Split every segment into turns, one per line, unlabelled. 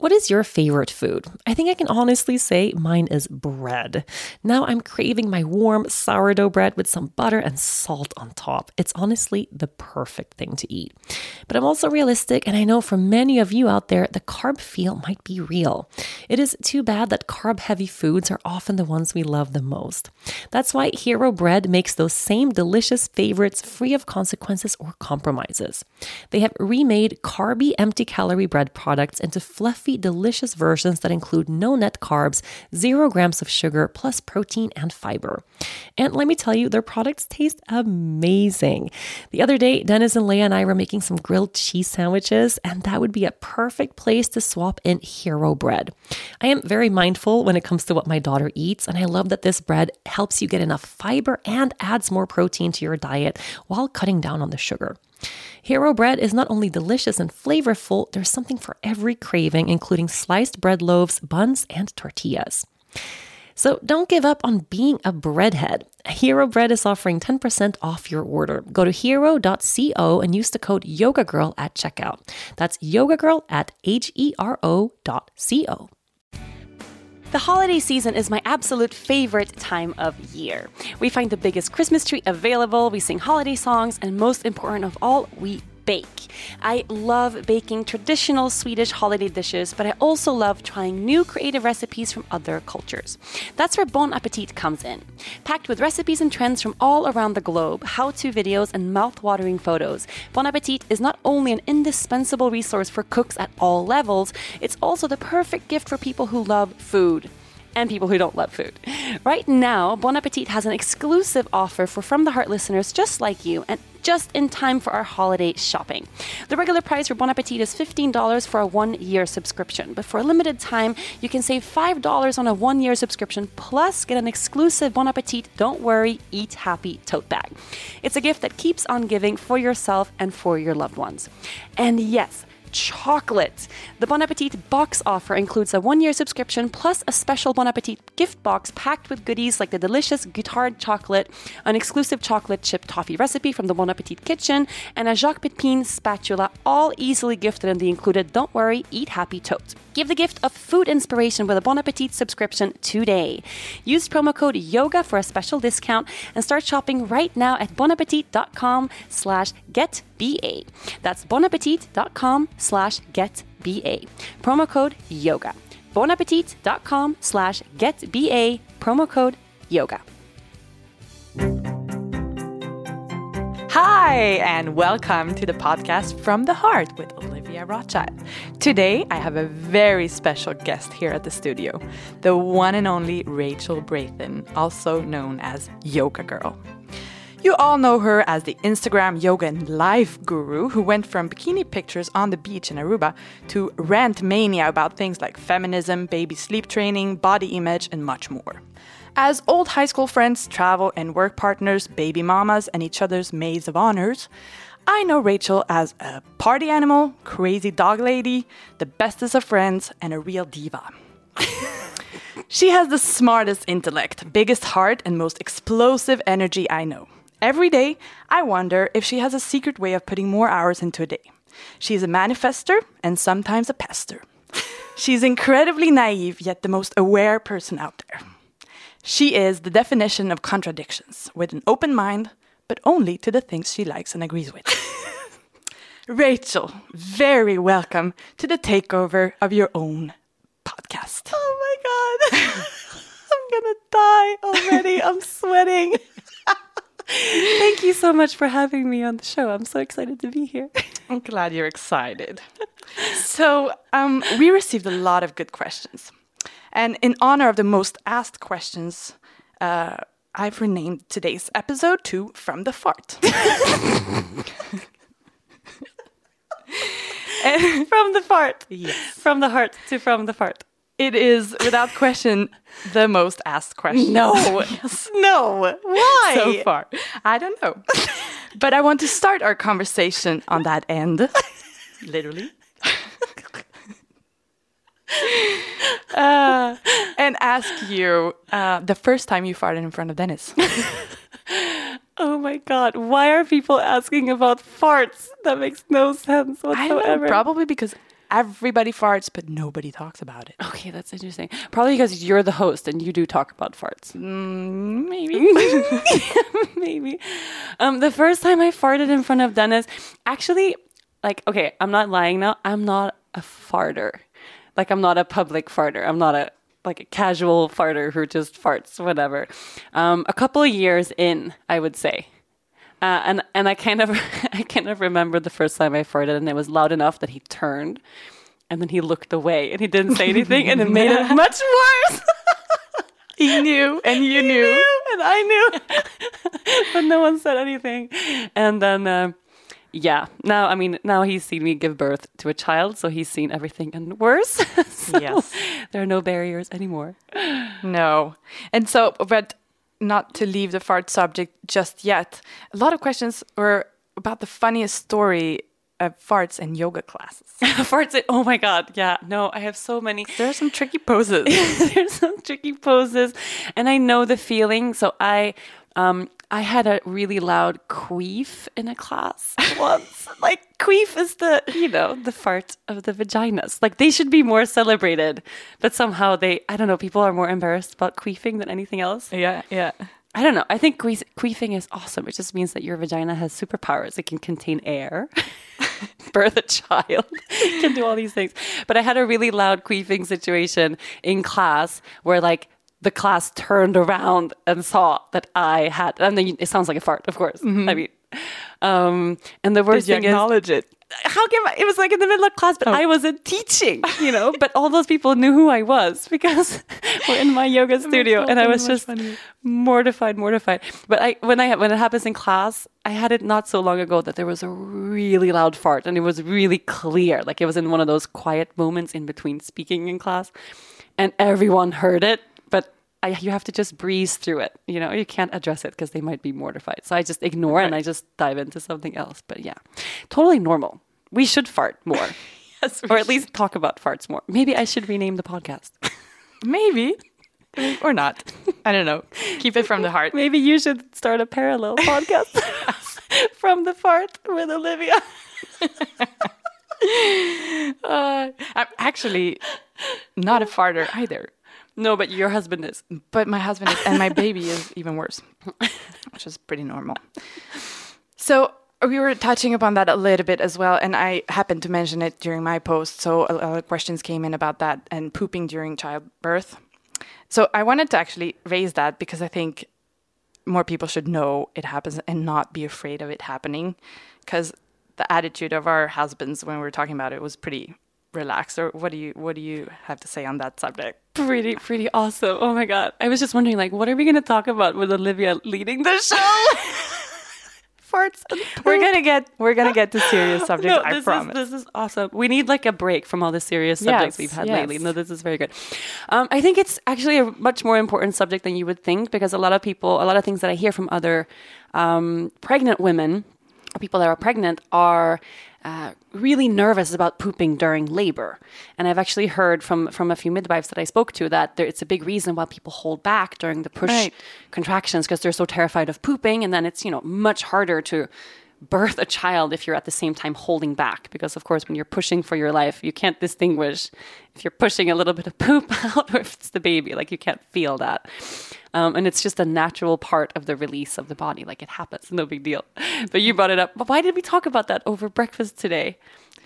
What is your favorite food? I think I can honestly say mine is bread. Now I'm craving my warm sourdough bread with some butter and salt on top. It's honestly the perfect thing to eat. But I'm also realistic, and I know for many of you out there, the carb feel might be real. It is too bad that carb-heavy foods are often the ones we love the most. That's why Hero Bread makes those same delicious favorites free of consequences or compromises. They have remade carby, empty-calorie bread products into fluffy, delicious versions that include no net carbs, 0 grams of sugar, plus protein and fiber. And let me tell you, their products taste amazing. The other day, Dennis and Leah and I were making some grilled cheese sandwiches, and that would be a perfect place to swap in Hero Bread. I am very mindful when it comes to what my daughter eats, and I love that this bread helps you get enough fiber and adds more protein to your diet while cutting down on the sugar. Hero Bread is not only delicious and flavorful, there's something for every craving, including sliced bread loaves, buns, and tortillas. So don't give up on being a breadhead. Hero Bread is offering 10% off your order. Go to hero.co and use the code YogaGirl at checkout. That's YogaGirl at hero.co. The holiday season is my absolute favorite time of year. We find the biggest Christmas tree available, we sing holiday songs, and most important of all, we bake. I love baking traditional Swedish holiday dishes, but I also love trying new creative recipes from other cultures. That's where Bon Appetit comes in. Packed with recipes and trends from all around the globe, how-to videos, and mouth-watering photos, Bon Appetit is not only an indispensable resource for cooks at all levels, it's also the perfect gift for people who love food. And people who don't love food. Right now, Bon Appetit has an exclusive offer for From the Heart listeners just like you, and just in time for our holiday shopping. The regular price for Bon Appetit is $15 for a 1-year subscription, but for a limited time, you can save $5 on a 1-year subscription, plus get an exclusive Bon Appetit Don't Worry, Eat Happy tote bag. It's a gift that keeps on giving for yourself and for your loved ones. And yes, chocolate. The Bon Appetit box offer includes a 1-year subscription plus a special Bon Appetit gift box packed with goodies like the delicious Guittard chocolate, an exclusive chocolate chip toffee recipe from the Bon Appetit kitchen, and a Jacques Pepin spatula, all easily gifted in the included Don't Worry, Eat Happy tote. Give the gift of food inspiration with a Bon Appetit subscription today. Use promo code YOGA for a special discount and start shopping right now at bonappetit.com/getba. That's bonappetit.com/getba. Promo code YOGA. bonappetit.com/getba. Promo code YOGA.
Hi, and welcome to the podcast From the Heart with Olivia Rothschild. Today, I have a very special guest here at the studio, the one and only Rachel Brathen, also known as Yoga Girl. You all know her as the Instagram yoga and life guru who went from bikini pictures on the beach in Aruba to rant mania about things like feminism, baby sleep training, body image, and much more. As old high school friends, travel and work partners, baby mamas, and each other's maids of honors, I know Rachel as a party animal, crazy dog lady, the bestest of friends, and a real diva. She has the smartest intellect, biggest heart, and most explosive energy I know. Every day, I wonder if she has a secret way of putting more hours into a day. She's a manifester and sometimes a pester. She's incredibly naive, yet the most aware person out there. She is the definition of contradictions, with an open mind, but only to the things she likes and agrees with. Rachel, very welcome to the takeover of your own podcast.
Oh my God. I'm gonna die already. I'm sweating. Thank you so much for having me on the show. I'm so excited to be here.
I'm glad you're excited. So, we received a lot of good questions. And in honor of the most asked questions, I've renamed today's episode to From the Fart.
From the fart.
Yes.
From the heart to from the fart.
It is, without question, the most asked question.
No.
Yes.
No. Why?
So far. I don't know. But I want to start our conversation on that end. Literally. And ask you the first time you farted in front of Dennis.
Oh my God. Why are people asking about farts? That makes no sense whatsoever.
I don't know. Probably because everybody farts, but nobody talks about it.
Okay, that's interesting. Probably because you're the host and you do talk about farts.
Maybe.
Maybe. The first time I farted in front of Dennis, actually, like, okay, I'm not lying now. I'm not a farter. Like, I'm not a public farter. I'm not a casual farter who just farts, whatever. A couple of years in, I would say. And I kind of remember the first time I farted, and it was loud enough that he turned, and then he looked away, and he didn't say anything, and it made it much worse.
He knew, and you knew,
and I knew, but no one said anything. And then, now he's seen me give birth to a child, so he's seen everything and worse. So
yes,
there are no barriers anymore.
No, and so, but. Not to leave the fart subject just yet. A lot of questions were about the funniest story of farts in yoga classes.
Oh my God. Yeah. No, I have so many.
There are some tricky poses.
There's some tricky poses. And I know the feeling. So I had a really loud queef in a class once. Like, queef is the fart of the vaginas. Like, they should be more celebrated. But somehow I don't know, people are more embarrassed about queefing than anything else.
Yeah.
I don't know. I think queefing is awesome. It just means that your vagina has superpowers. It can contain air, birth a child, can do all these things. But I had a really loud queefing situation in class where, like, the class turned around and saw that I had, and then it sounds like a fart, of course. Mm-hmm. I mean, and the worst thing is,
acknowledge it.
How can it was like in the middle of class, but I wasn't teaching, but all those people knew who I was because we're in my yoga studio, and I was just mortified. But when it happens in class, I had it not so long ago that there was a really loud fart, and it was really clear, like it was in one of those quiet moments in between speaking in class, and everyone heard it. You have to just breeze through it. You can't address it because they might be mortified. So I just ignore and I just dive into something else. But yeah, totally normal. We should fart more.
Yes,
or at least talk about farts more. Maybe I should rename the podcast.
Maybe. Or not. I don't know. Keep it from the heart.
Maybe you should start a parallel podcast from the fart with Olivia.
I'm actually not a farter either.
No, but your husband is.
But my husband is, and my baby is even worse, which is pretty normal. So we were touching upon that a little bit as well, and I happened to mention it during my post, so a lot of questions came in about that and pooping during childbirth. So I wanted to actually raise that because I think more people should know it happens and not be afraid of it happening, because the attitude of our husbands when we were talking about it was pretty relaxed. Or what do you have to say on that subject?
Pretty awesome. Oh my God. I was just wondering, like, what are we going to talk about with Olivia leading the show? Farts and poop.
We're gonna get to serious subjects. I promise.
This is awesome. We need like a break from all the serious subjects we've had lately. No, this is very good. I think it's actually a much more important subject than you would think, because a lot of things that I hear from other pregnant women, or people that are pregnant, are really nervous about pooping during labor. And I've actually heard from a few midwives that I spoke to that it's a big reason why people hold back during the push contractions, because they're so terrified of pooping. And then it's, much harder to birth a child if you're at the same time holding back. Because, of course, when you're pushing for your life, you can't distinguish if you're pushing a little bit of poop out or if it's the baby. Like, you can't feel that. And it's just a natural part of the release of the body. Like, it happens. No big deal. But you brought it up. But why did we talk about that over breakfast today?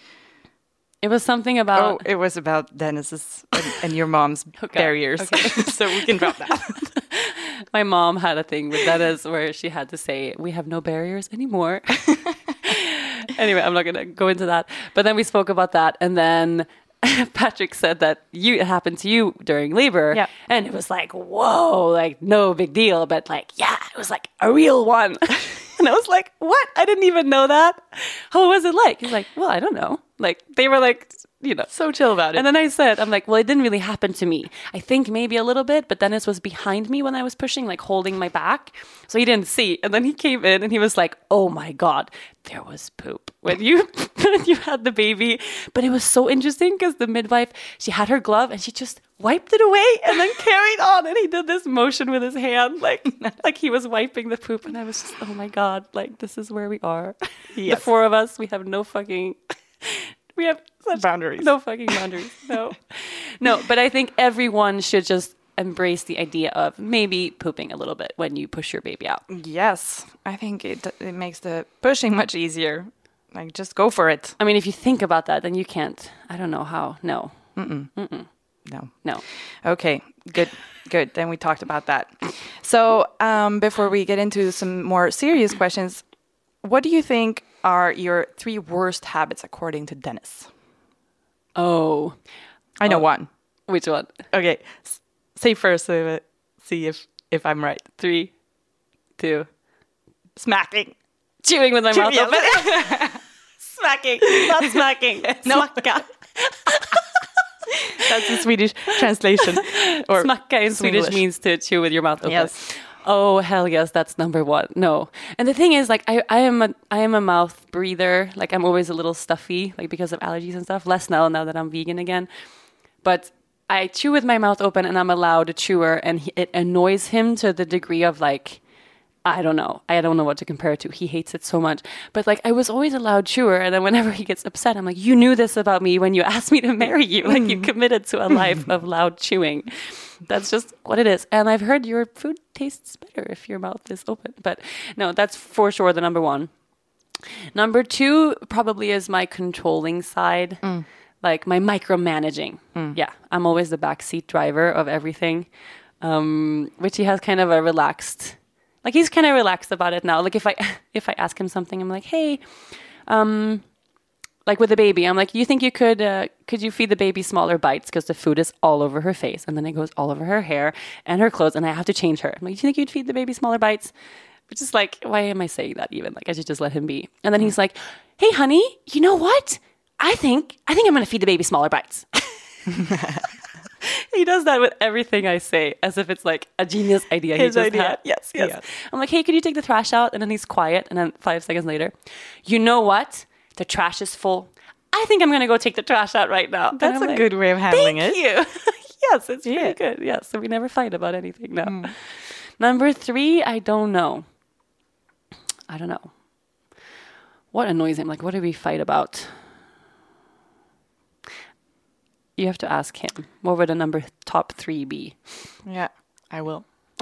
It was something about...
Oh, it was about Dennis's and your mom's barriers. Okay. So we can drop that.
My mom had a thing with Dennis where she had to say, we have no barriers anymore. Anyway, I'm not going to go into that. But then we spoke about that. And then Patrick said that it happened to you during labor.
Yeah.
And it was like, whoa, like no big deal. But like, yeah, it was like a real one. And I was like, what? I didn't even know that. How was it like? He's like, well, I don't know. Like, they were like,
so chill about it.
And then I'm like, well, it didn't really happen to me. I think maybe a little bit, but Dennis was behind me when I was pushing, like holding my back. So he didn't see. And then he came in and he was like, oh my God, there was poop when you had the baby. But it was so interesting because the midwife, she had her glove and she just wiped it away and then carried on. And he did this motion with his hand, like he was wiping the poop. And I was just, oh my God, like this is where we are. Yes. The four of us, we have no fucking... We have such
boundaries.
No fucking boundaries. No. No, but I think everyone should just embrace the idea of maybe pooping a little bit when you push your baby out.
Yes, I think it makes the pushing much easier. Like, just go for it.
I mean, if you think about that, then you can't. I don't know how. No.
No. Okay, good. Then we talked about that. So before we get into some more serious questions, what do you think are your 3 worst habits according to Dennis?
Oh.
I know one.
Which one?
Okay, say first, so see if I'm right.
3, 2.
Smacking.
Chewing with my mouth
Yes.
open. Smacking. Not smacking. Smacka.
That's the Swedish translation. Or
Smacka in Swedish
Swedish
means to chew with your mouth open.
Yes.
Oh, hell yes, that's number 1. No. And the thing is, like, I am a mouth breather. Like, I'm always a little stuffy, like, because of allergies and stuff. Less now that I'm vegan again. But I chew with my mouth open, and I'm a loud chewer, and it annoys him to the degree of, like, I don't know. I don't know what to compare it to. He hates it so much. But, like, I was always a loud chewer, and then whenever he gets upset, I'm like, you knew this about me when you asked me to marry you. Like, you committed to a life of loud chewing. That's just what it is. And I've heard your food tastes better if your mouth is open. But no, that's for sure the number 1. Number 2 probably is my controlling side. Like my micromanaging. Yeah, I'm always the backseat driver of everything, which he has kind of a relaxed... Like, he's kind of relaxed about it now. Like, if I ask him something, I'm like, hey, like with the baby, I'm like, you think you could you feed the baby smaller bites because the food is all over her face, and then it goes all over her hair and her clothes, and I have to change her. I'm like, do you think you'd feed the baby smaller bites? Which is like, why am I saying that even? Like, I should just let him be. And then he's like, hey, honey, you know what? I think I'm going to feed the baby smaller bites. He does that with everything I say, as if it's like a genius idea.
His
he just
idea.
had. Yes. I'm like, hey, could you take the trash out? And then he's quiet. And then 5 seconds later, you know what? The trash is full. I think I'm going to go take the trash out right now.
That's a good way of handling
Thank you. Yes, it's pretty good. Yeah, so we never fight about anything now. Number 3, I don't know. What annoys him? Like, what do we fight about? You have to ask him. What would the top 3 be?
Yeah, I will.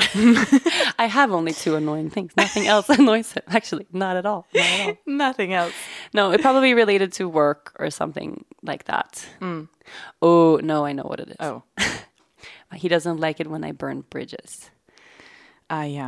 I have only 2 annoying things. Nothing else annoys him. Actually, not at all.
Nothing else.
No, it probably related to work or something like that. Oh, no, I know what it is.
Oh.
He doesn't like it when I burn bridges.
Yeah.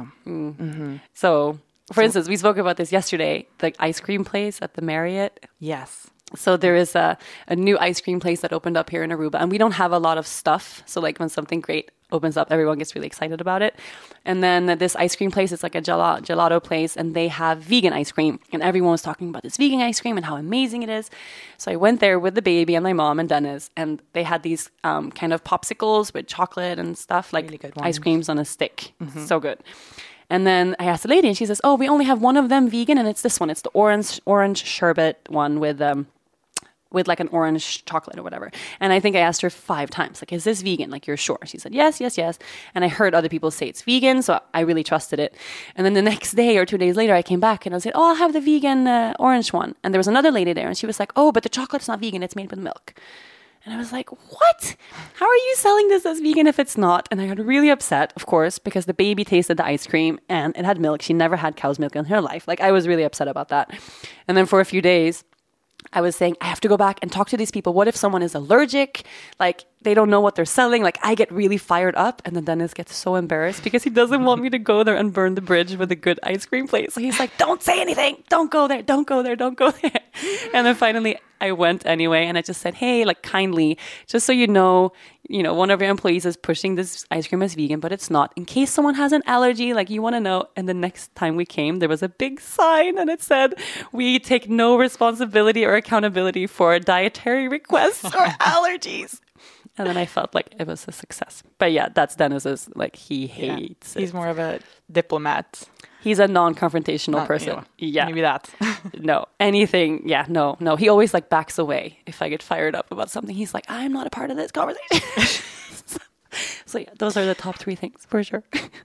So, for instance, we spoke about this yesterday, the ice cream place at the Marriott.
Yes.
So there is a new ice cream place that opened up here in Aruba, and we don't have a lot of stuff. So like when something great opens up, everyone gets really excited about it. And then this ice cream place, it's like a gelato place, and they have vegan ice cream. And everyone was talking about this vegan ice cream and how amazing it is. So I went there with the baby and my mom and Dennis, and they had these kind of popsicles with chocolate and stuff, like
really good
ice creams on a stick. So good. And then I asked the lady, and she says, oh, we only have one of them vegan, and it's this one. It's the orange sherbet one with like an orange chocolate or whatever. And I think I asked her 5 times, like, is this vegan? Like, you're sure? She said, yes. And I heard other people say it's vegan, so I really trusted it. And then the next day or 2 days later, I came back and I said, oh, I'll have the vegan orange one. And there was another lady there, and she was like, oh, but the chocolate's not vegan. It's made with milk. And I was like, what? How are you selling this as vegan if it's not? And I got really upset, of course, because the baby tasted the ice cream and it had milk. She never had cow's milk in her life. Like, I was really upset about that. And then for a few days, I was saying, I have to go back and talk to these people. What if someone is allergic? Like, they don't know what they're selling. Like, I get really fired up. And then Dennis gets so embarrassed because he doesn't want me to go there and burn the bridge with a good ice cream place. So he's like, don't say anything. Don't go there. Don't go there. Don't go there. And then finally I went anyway. And I just said, hey, like, kindly, just so you know, one of your employees is pushing this ice cream as vegan, but it's not. In case someone has an allergy, like, you want to know. And the next time we came, there was a big sign and it said, we take no responsibility or accountability for dietary requests or allergies. And then I felt like it was a success. But yeah, that's Dennis's, like, he hates it.
He's more of a diplomat.
He's a non-confrontational person. Yeah.
Maybe that.
No. Anything. Yeah, no. He always, like, backs away if I get fired up about something. He's like, I'm not a part of this conversation. So yeah, those are the top 3 things for sure.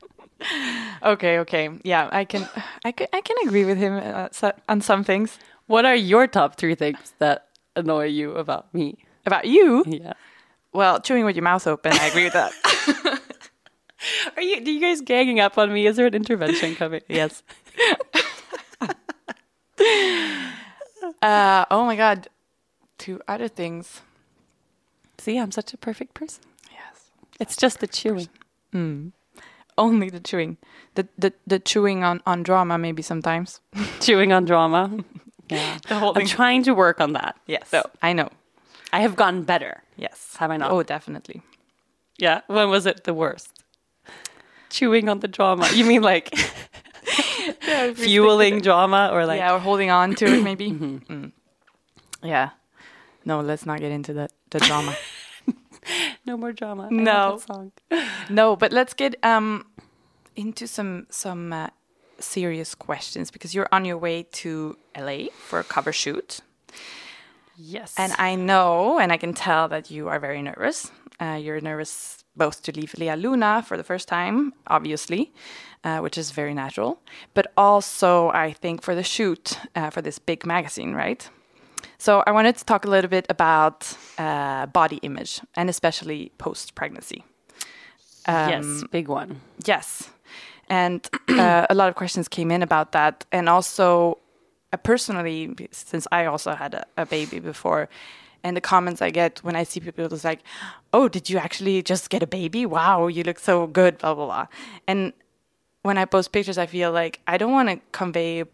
Okay. Yeah, I can agree with him on some things.
What are your top 3 things that annoy you about me?
About you?
Yeah.
Well, chewing with your mouth open, I agree with that.
Do you guys ganging up on me? Is there an intervention coming?
Yes. Oh my God. 2 other things.
See, I'm such a perfect person.
Yes.
It's just the chewing.
Only the chewing. The chewing on drama maybe sometimes.
Chewing on drama. Yeah.
The whole
I'm
thing.
trying to work on that.
Yes.
So
I know.
I have gotten better.
Yes.
Have I not?
Oh, definitely.
Yeah. When was it the worst? Chewing on the drama. You mean like fueling drama or like...
Yeah, or holding on to it maybe. Yeah. No, let's not get into the drama.
No more drama.
No.
I love that song.
No, but let's get into some serious questions because you're on your way to LA for a cover shoot.
Yes.
And I know, and I can tell that you are very nervous. You're nervous both to leave Lea Luna for the first time, obviously, which is very natural. But also, I think, for the shoot for this big magazine, right? So I wanted to talk a little bit about body image, and especially post-pregnancy.
Yes, big one.
Yes. And a lot of questions came in about that. And also, personally, since I also had a baby before, and the comments I get when I see people is like, oh, did you actually just get a baby? Wow, you look so good, blah, blah, blah. And when I post pictures, I feel like I don't want to convey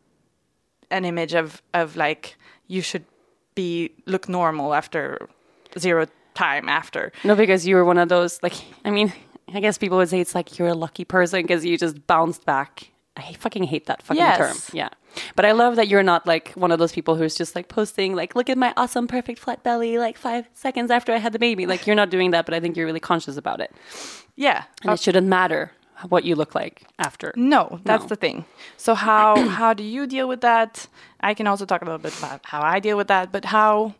an image of like, you should look normal after 0 time after.
No, because you were one of those, like, I mean, I guess people would say it's like you're a lucky person because you just bounced back. I fucking hate that fucking term. Yeah. But I love that you're not like one of those people who's just like posting like, look at my awesome, perfect flat belly, like 5 seconds after I had the baby. Like you're not doing that, but I think you're really conscious about it.
Yeah.
And it shouldn't matter what you look like after.
No, that's the thing. So how do you deal with that? I can also talk a little bit about how I deal with that, but how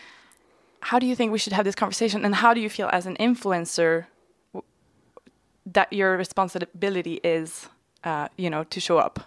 do you think we should have this conversation? And how do you feel as an influencer that your responsibility is, to show up?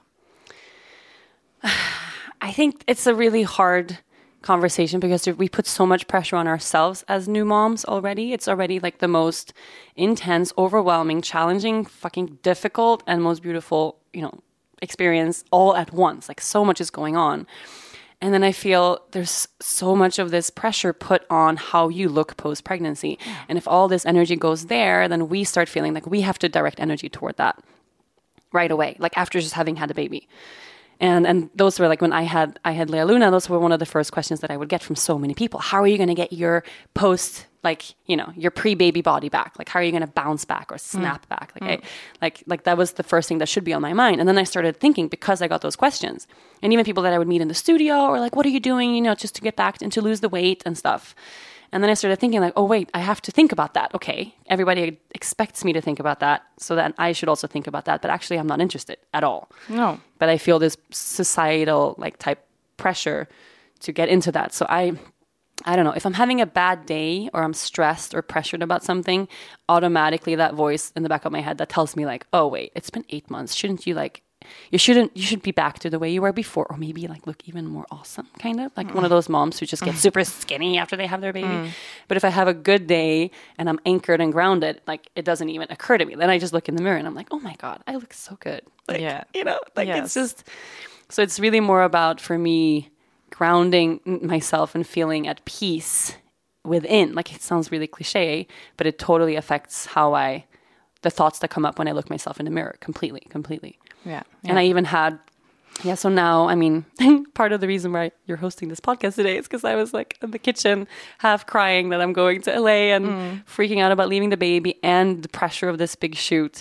I think it's a really hard conversation because we put so much pressure on ourselves as new moms already. It's already like the most intense, overwhelming, challenging, fucking difficult, and most beautiful, experience all at once. Like so much is going on. And then I feel there's so much of this pressure put on how you look post-pregnancy. Yeah. And if all this energy goes there, then we start feeling like we have to direct energy toward that right away, like after just having had a baby. And those were like when I had Lea Luna, those were one of the first questions that I would get from so many people. How are you going to get your post, like, your pre-baby body back? Like, how are you going to bounce back or snap back? Like that was the first thing that should be on my mind. And then I started thinking, because I got those questions, and even people that I would meet in the studio or like, what are you doing, just to get back and to lose the weight and stuff. And then I started thinking like, oh, wait, I have to think about that. Okay, everybody expects me to think about that, so that I should also think about that. But actually, I'm not interested at all.
No.
But I feel this societal like type pressure to get into that. So I don't know. If I'm having a bad day or I'm stressed or pressured about something, automatically that voice in the back of my head that tells me like, oh, wait, it's been 8 months. Shouldn't you like... You should be back to the way you were before, or maybe like look even more awesome, kind of like one of those moms who just get super skinny after they have their baby. But if I have a good day and I'm anchored and grounded, like it doesn't even occur to me. Then I just look in the mirror and I'm like, oh my God, I look so good. Like, It's just, so it's really more about, for me, grounding myself and feeling at peace within. Like it sounds really cliche, but it totally affects the thoughts that come up when I look myself in the mirror completely. Yeah. And I even had, so now, I mean, part of the reason why you're hosting this podcast today is because I was like in the kitchen, half crying that I'm going to LA and freaking out about leaving the baby and the pressure of this big shoot.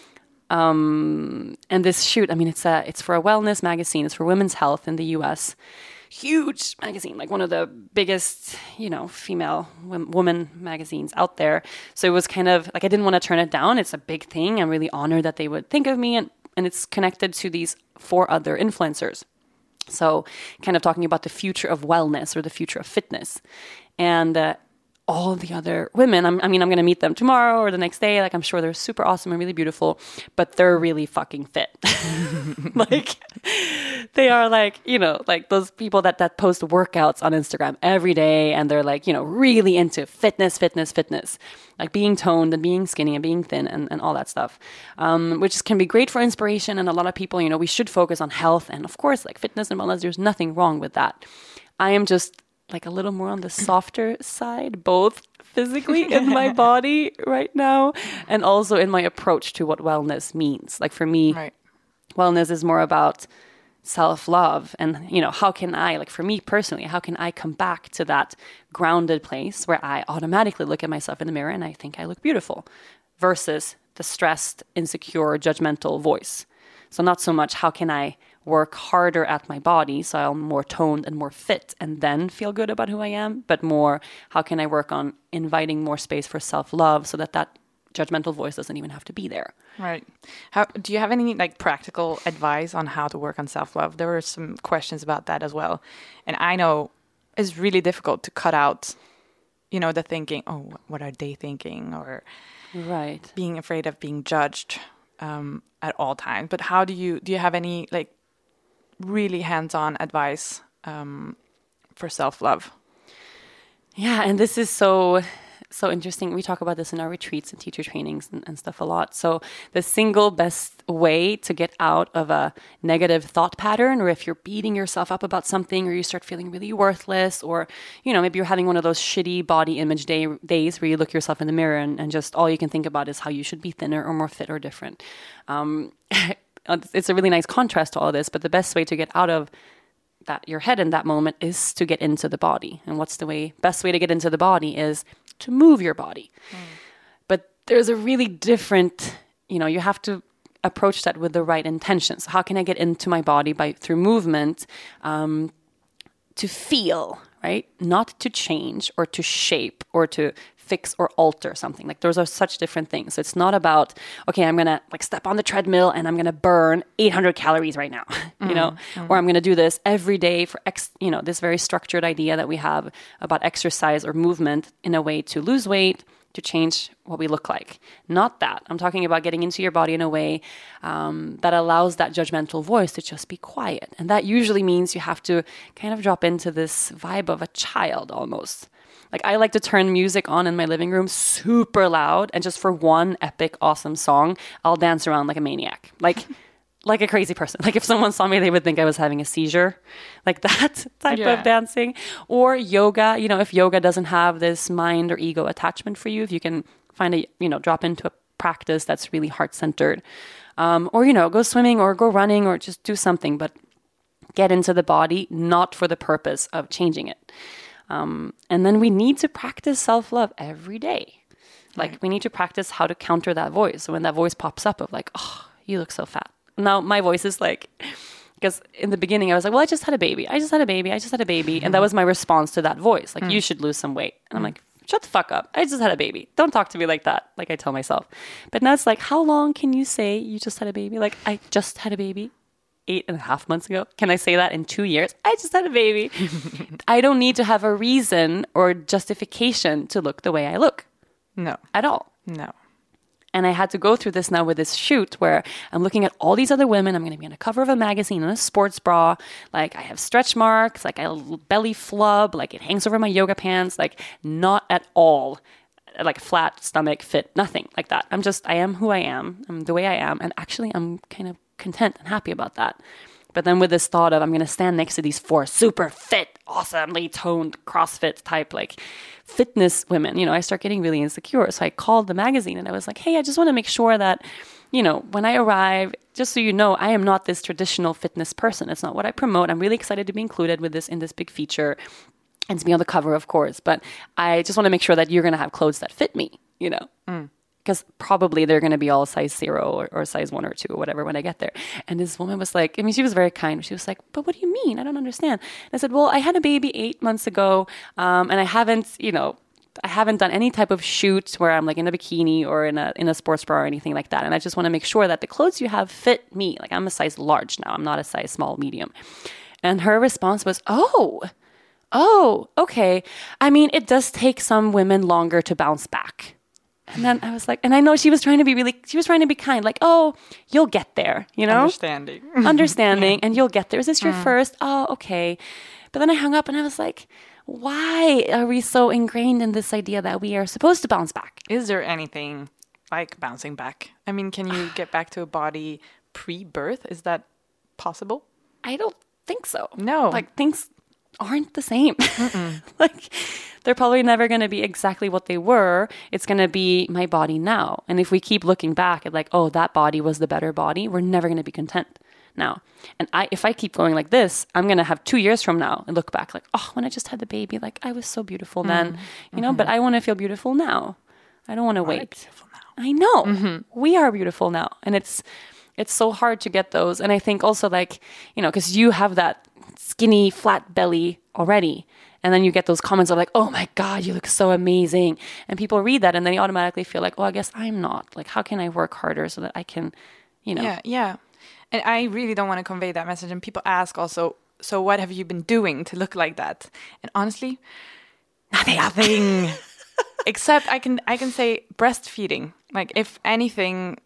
And this shoot, I mean, it's for a wellness magazine. It's for women's health in the US. Huge magazine, like one of the biggest, female woman magazines out there. So it was kind of like, I didn't want to turn it down. It's a big thing. I'm really honored that they would think of me, and it's connected to these 4 other influencers. So kind of talking about the future of wellness or the future of fitness. And all the other women. I'm going to meet them tomorrow or the next day. Like, I'm sure they're super awesome and really beautiful, but they're really fucking fit. Like, they are like, like those people that post workouts on Instagram every day. And they're like, really into fitness, like being toned and being skinny and being thin and all that stuff, which can be great for inspiration. And a lot of people, we should focus on health. And of course, like fitness and wellness, there's nothing wrong with that. I am just like a little more on the softer side, both physically in my body right now and also in my approach to what wellness means. Like for me, right. Wellness is more about self-love and, how can I, like for me personally, how can I come back to that grounded place where I automatically look at myself in the mirror and I think I look beautiful versus the stressed, insecure, judgmental voice. So not so much how can I work harder at my body so I'm more toned and more fit and then feel good about who I am, but more how can I work on inviting more space for self-love so that judgmental voice doesn't even have to be there.
Right. Do you have any like practical advice on how to work on self-love? There were some questions about that as well. And I know it's really difficult to cut out, the thinking, oh, what are they thinking? Or
right.
being afraid of being judged at all times. But how do you have any like really hands-on advice for self-love?
Yeah, and this is so interesting. We talk about this in our retreats and teacher trainings and stuff a lot. So the single best way to get out of a negative thought pattern, or if you're beating yourself up about something, or you start feeling really worthless, or, maybe you're having one of those shitty body image days where you look yourself in the mirror and just all you can think about is how you should be thinner or more fit or different. It's a really nice contrast to all of this, but the best way to get out of your head in that moment is to get into the body. And what's the best way to get into the body is to move your body. But there's a really different, you have to approach that with the right intentions. How can I get into my body through movement to feel, right? Not to change or to shape or to fix or alter something. Like those are such different things. So it's not about, okay, I'm going to like step on the treadmill and I'm going to burn 800 calories right now, or I'm going to do this every day for this very structured idea that we have about exercise or movement in a way to lose weight, to change what we look like. Not that. I'm talking about getting into your body in a way that allows that judgmental voice to just be quiet. And that usually means you have to kind of drop into this vibe of a child almost. Like I like to turn music on in my living room super loud, and just for one epic, awesome song, I'll dance around like a maniac, like a crazy person. Like if someone saw me, they would think I was having a seizure, like that type of dancing. Or yoga, if yoga doesn't have this mind or ego attachment for you, if you can find drop into a practice that's really heart-centered, or, go swimming or go running or just do something, but get into the body, not for the purpose of changing it. And then we need to practice self-love every day. Like we need to practice how to counter that voice. So when that voice pops up of like, oh, you look so fat. Now my voice is like, because in the beginning I was like, well, I just had a baby. And that was my response to that voice. Like, you should lose some weight. And I'm like, shut the fuck up. I just had a baby. Don't talk to me like that. Like I tell myself. But now it's like, how long can you say you just had a baby? Like I just had a baby 8.5 months ago. Can I say that in 2 years? I just had a baby. I don't need to have a reason or justification to look the way I look.
No.
At all.
No.
And I had to go through this now with this shoot where I'm looking at all these other women. I'm going to be on the cover of a magazine in a sports bra. Like I have stretch marks, like I belly flub, like it hangs over my yoga pants, like not at all like flat stomach, fit, nothing like that. I am who I am. I'm the way I am. And actually I'm kind of content and happy about that. But then with this thought of I'm going to stand next to these 4 super fit, awesomely toned CrossFit type like fitness women, I start getting really insecure. So I called the magazine and I was like, hey, I just want to make sure that, when I arrive, just so you know, I am not this traditional fitness person. It's not what I promote. I'm really excited to be included in this big feature and to be on the cover, of course. But I just want to make sure that you're going to have clothes that fit me, Because probably they're going to be all size 0 or size 1 or 2 or whatever when I get there. And this woman was like, she was very kind. She was like, but what do you mean? I don't understand. And I said, well, I had a baby 8 months ago. And I haven't done any type of shoot where I'm like in a bikini or in a sports bra or anything like that. And I just want to make sure that the clothes you have fit me. Like I'm a size large now. I'm not a size small, medium. And her response was, oh, oh, okay. I mean, it does take some women longer to bounce back. And then I was like, and I know she was trying to be kind, like, oh, you'll get there, you know? Understanding, and you'll get there. Is this your first? Oh, okay. But then I hung up and I was like, why are we so ingrained in this idea that we are supposed to bounce back?
Is there anything like bouncing back? I mean, can you get back to a body pre-birth? Is that possible?
I don't think so.
No.
Like, things aren't the same. Like, they're probably never going to be exactly what they were. It's going to be my body now. And if we keep looking back at like, oh, that body was the better body, we're never going to be content now. And if I keep going like this, I'm going to have 2 years from now and look back like, oh, when I just had the baby, like I was so beautiful then, you know, but I want to feel beautiful now. I don't want to wait.
Beautiful now.
I know. We are beautiful now. And it's so hard to get those. And I think also like, you know, because you have that skinny, flat belly already. And then you get those comments of like, oh my God, you look so amazing. And people read that and then they automatically feel like, oh, I guess I'm not. Like, how can I work harder so that I can, you know.
Yeah. And I really don't want to convey that message. And people ask also, so what have you been doing to look like that? And honestly, nothing. Except I can say breastfeeding. Like if anything,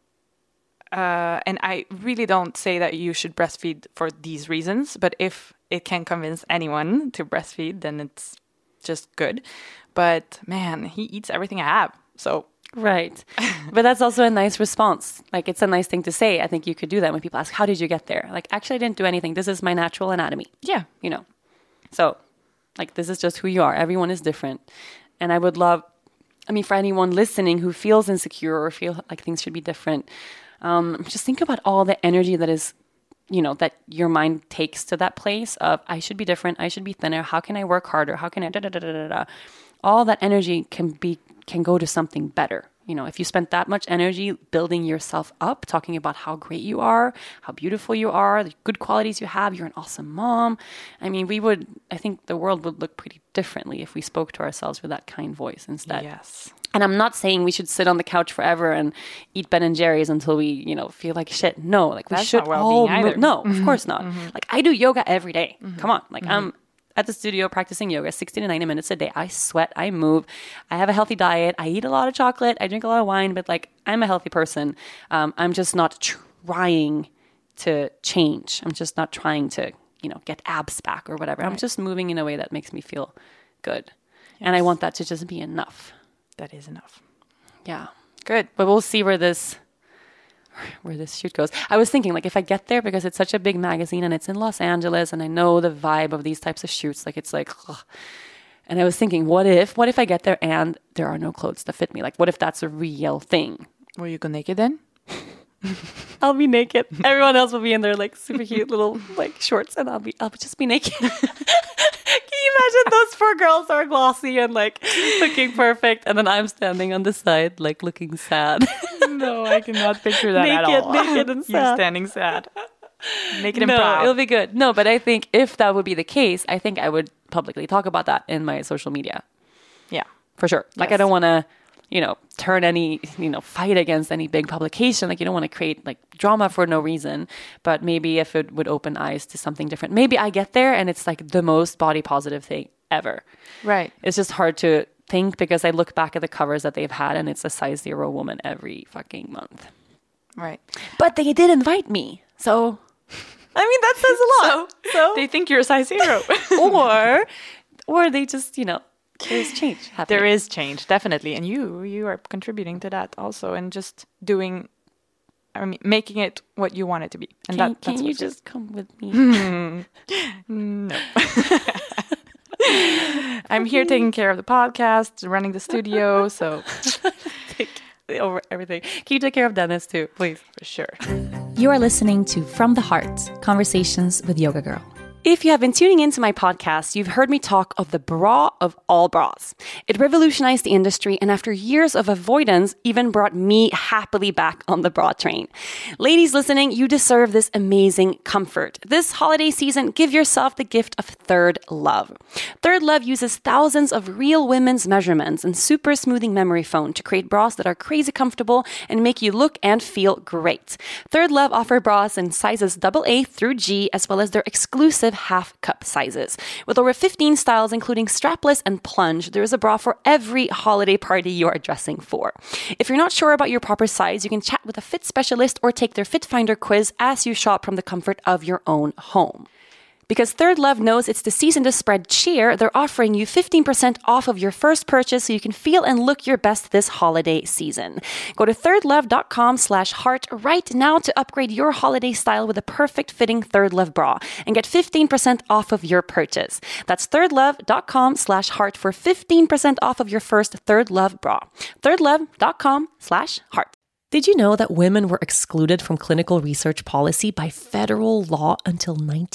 and I really don't say that you should breastfeed for these reasons, but if it can convince anyone to breastfeed, then it's just good. But man, he eats everything I have. So
right. But that's also a nice response. Like it's a nice thing to say. I think you could do that when people ask, how did you get there? Like, actually, I didn't do anything. This is my natural anatomy.
Yeah.
You know, so like, this is just who you are. Everyone is different. And I would love, I mean, for anyone listening who feels insecure or feel like things should be different, just think about all the energy that is, you know, that your mind takes to that place of, I should be different. I should be thinner. How can I work harder? How can I da-da-da-da-da-da? All that energy can go to something better. You know, if you spent that much energy building yourself up, talking about how great you are, how beautiful you are, the good qualities you have, you're an awesome mom. I mean, I think the world would look pretty differently if we spoke to ourselves with that kind voice instead.
Yes.
And I'm not saying we should sit on the couch forever and eat Ben and Jerry's until we, you know, feel like shit. No, like we
That's
should
not well-being either.
No, of course not. Like I do yoga every day. Come on. Like I'm at the studio practicing yoga 60 to 90 minutes a day. I sweat, I move, I have a healthy diet, I eat a lot of chocolate, I drink a lot of wine, but like I'm a healthy person. I'm just not trying to change. I'm just not trying to, you know, get abs back or whatever. Right. I'm just moving in a way that makes me feel good. Yes. And I want that to just be enough.
That is enough.
Yeah. Good. But we'll see where this shoot goes. I was thinking, like, if I get there, because it's such a big magazine and it's in Los Angeles and I know the vibe of these types of shoots, like, it's like, ugh. And I was thinking, what if I get there and there are no clothes that fit me? Like, what if that's a real thing?
Will you go naked then?
I'll be naked. Everyone else will be in their, like, super cute little, like, shorts and I'll just be naked. Can you imagine those poor girls are glossy and like looking perfect, and then I'm standing on the side like looking sad.
No, I cannot picture that at all.
Naked and sad.
You standing sad. Naked and proud.
It'll be good. No, but I think if that would be the case, I think I would publicly talk about that in my social media.
Yeah.
For sure. Like, yes. I don't want to, you know, turn any, you know, fight against any big publication. Like, you don't want to create like drama for no reason. But maybe if it would open eyes to something different, maybe I get there and it's like the most body positive thing ever.
Right.
It's just hard to think because I look back at the covers that they've had and it's a size 0 woman every fucking month.
Right.
But they did invite me. So, I mean, that says a lot.
So they think you're a size 0.
or they just, you know, there's change happening.
There is change, definitely. And you are contributing to that also, and just doing, I mean, making it what you want it to be. And
can you just come with me?
No. I'm here taking care of the podcast, running the studio, so
take over everything. Can you take care of Dennis too, please?
For sure.
You are listening to From the Heart, Conversations with Yoga Girl.
If you have been tuning into my podcast, you've heard me talk of the bra of all bras. It revolutionized the industry, and after years of avoidance, even brought me happily back on the bra train. Ladies listening, you deserve this amazing comfort. This holiday season, give yourself the gift of Third Love. Third Love uses thousands of real women's measurements and super smoothing memory foam to create bras that are crazy comfortable and make you look and feel great. Third Love offer bras in sizes AA through G, as well as their exclusive half cup sizes. With over 15 styles, including strapless and plunge, there is a bra for every holiday party you are dressing for. If you're not sure about your proper size, you can chat with a fit specialist or take their Fit Finder quiz as you shop from the comfort of your own home. Because Third Love knows it's the season to spread cheer, they're offering you 15% off of your first purchase so you can feel and look your best this holiday season. Go to thirdlove.com/heart right now to upgrade your holiday style with a perfect fitting Third Love bra and get 15% off of your purchase. That's thirdlove.com/heart for 15% off of your first Third Love bra. thirdlove.com/heart. Did you know that women were excluded from clinical research policy by federal law until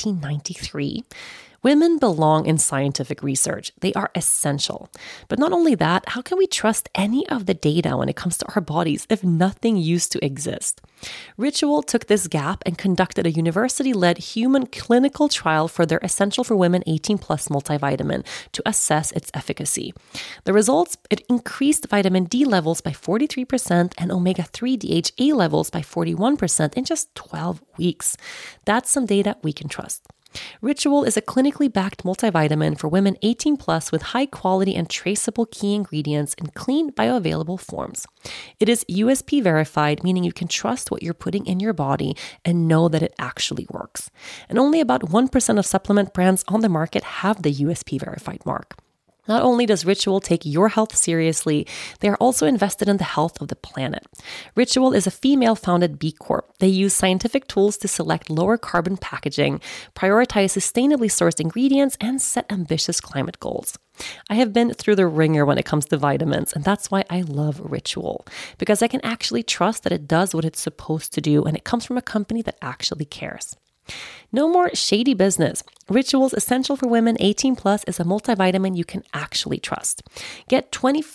1993? Women belong in scientific research. They are essential. But not only that, how can we trust any of the data when it comes to our bodies if nothing used to exist? Ritual took this gap and conducted a university-led human clinical trial for their Essential for Women 18+ multivitamin to assess its efficacy. The results, it increased vitamin D levels by 43% and omega-3 DHA levels by 41% in just 12 weeks. That's some data we can trust. Ritual is a clinically backed multivitamin for women 18+ with high quality and traceable key ingredients in clean, bioavailable forms. It is USP verified, meaning you can trust what you're putting in your body and know that it actually works. And only about 1% of supplement brands on the market have the USP verified mark. Not only does Ritual take your health seriously, they are also invested in the health of the planet. Ritual is a female-founded B Corp. They use scientific tools to select lower carbon packaging, prioritize sustainably sourced ingredients, and set ambitious climate goals. I have been through the ringer when it comes to vitamins, and that's why I love Ritual, because I can actually trust that it does what it's supposed to do, and it comes from a company that actually cares. No more shady business. Ritual's Essential for Women 18+ is a multivitamin you can actually trust. Get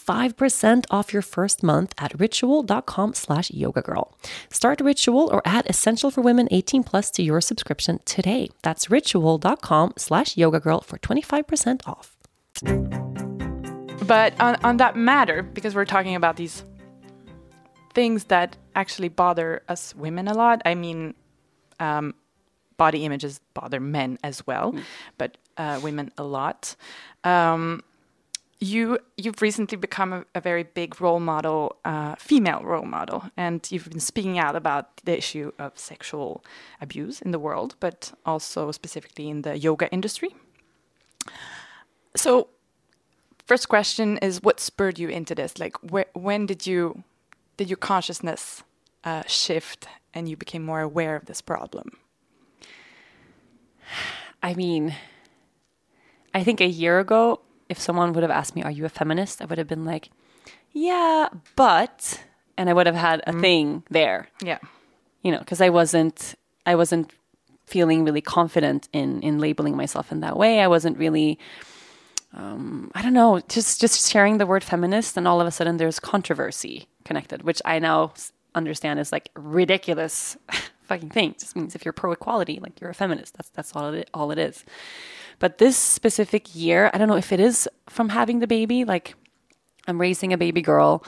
25% off your first month at ritual.com/yogagirl. Start Ritual or add Essential for Women 18+ to your subscription today. That's ritual.com/yogagirl for 25% off.
But on that matter, because we're talking about these things that actually bother us women a lot, I mean, body images bother men as well, but women a lot. You've recently become a very big role model, female role model, and you've been speaking out about the issue of sexual abuse in the world, but also specifically in the yoga industry. So, first question is, what spurred you into this? Like, when did your consciousness shift and you became more aware of this problem?
I mean, I think a year ago, if someone would have asked me, are you a feminist? I would have been like, yeah, but, and I would have had a thing there.
Yeah.
You know, because I wasn't feeling really confident in labeling myself in that way. I wasn't really, I don't know, just sharing the word feminist, and all of a sudden there's controversy connected, which I now understand is like ridiculous fucking thing. It just means if you're pro equality, like you're a feminist. That's all it is. But this specific year, I don't know if it is from having the baby. Like, I'm raising a baby girl.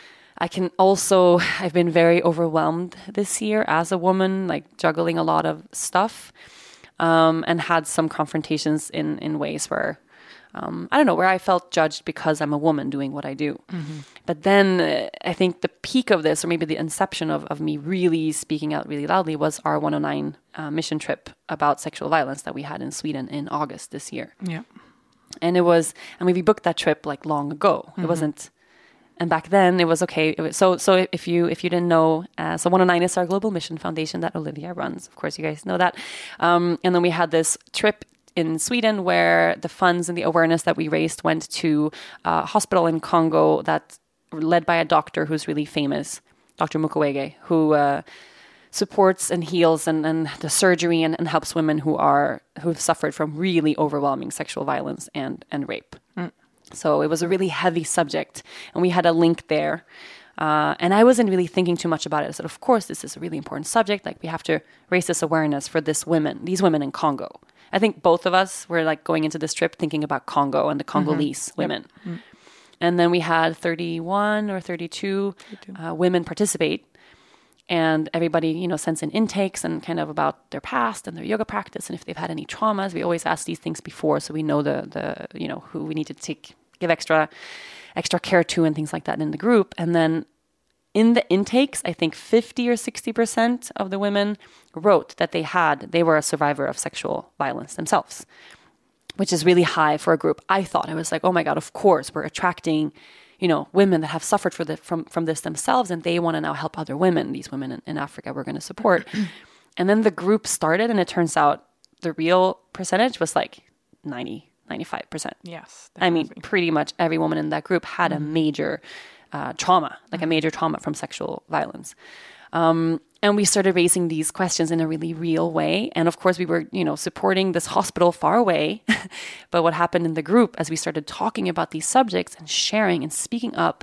I've been very overwhelmed this year as a woman, like juggling a lot of stuff, and had some confrontations in ways where, I don't know, where I felt judged because I'm a woman doing what I do. Mm-hmm. But then I think the peak of this, or maybe the inception of me really speaking out really loudly, was our 109 mission trip about sexual violence that we had in Sweden in August this year.
Yeah.
And we booked that trip like long ago. Mm-hmm. It wasn't, and back then it was okay. So if you didn't know, so 109 is our global mission foundation that Olivia runs. Of course, you guys know that. And then we had this trip in Sweden where the funds and the awareness that we raised went to a hospital in Congo that led by a doctor who's really famous, Dr. Mukwege, who supports and heals and the surgery and helps women who've suffered from really overwhelming sexual violence and rape. Mm. So it was a really heavy subject, and we had a link there. And I wasn't really thinking too much about it. I said, of course, this is a really important subject. Like, we have to raise this awareness for these women in Congo. I think both of us were like going into this trip thinking about Congo and the Congolese women. Yep. Mm. And then we had 31 or 32 women participate. And everybody, sends in intakes and kind of about their past and their yoga practice. And if they've had any traumas, we always ask these things before. So we know who we need to give extra care to and things like that in the group. And then in the intakes, I think 50 or 60% of the women wrote that they were a survivor of sexual violence themselves, which is really high for a group. I was like, oh my God, of course, we're attracting women that have suffered from this themselves, and they want to now help other women. These women in Africa we're going to support. And then the group started, and it turns out the real percentage was like 90, 95%.
Yes.
Definitely. I mean, pretty much every woman in that group had a major trauma, like a major trauma from sexual violence. And we started raising these questions in a really real way. And of course, we were, supporting this hospital far away. But what happened in the group as we started talking about these subjects and sharing and speaking up,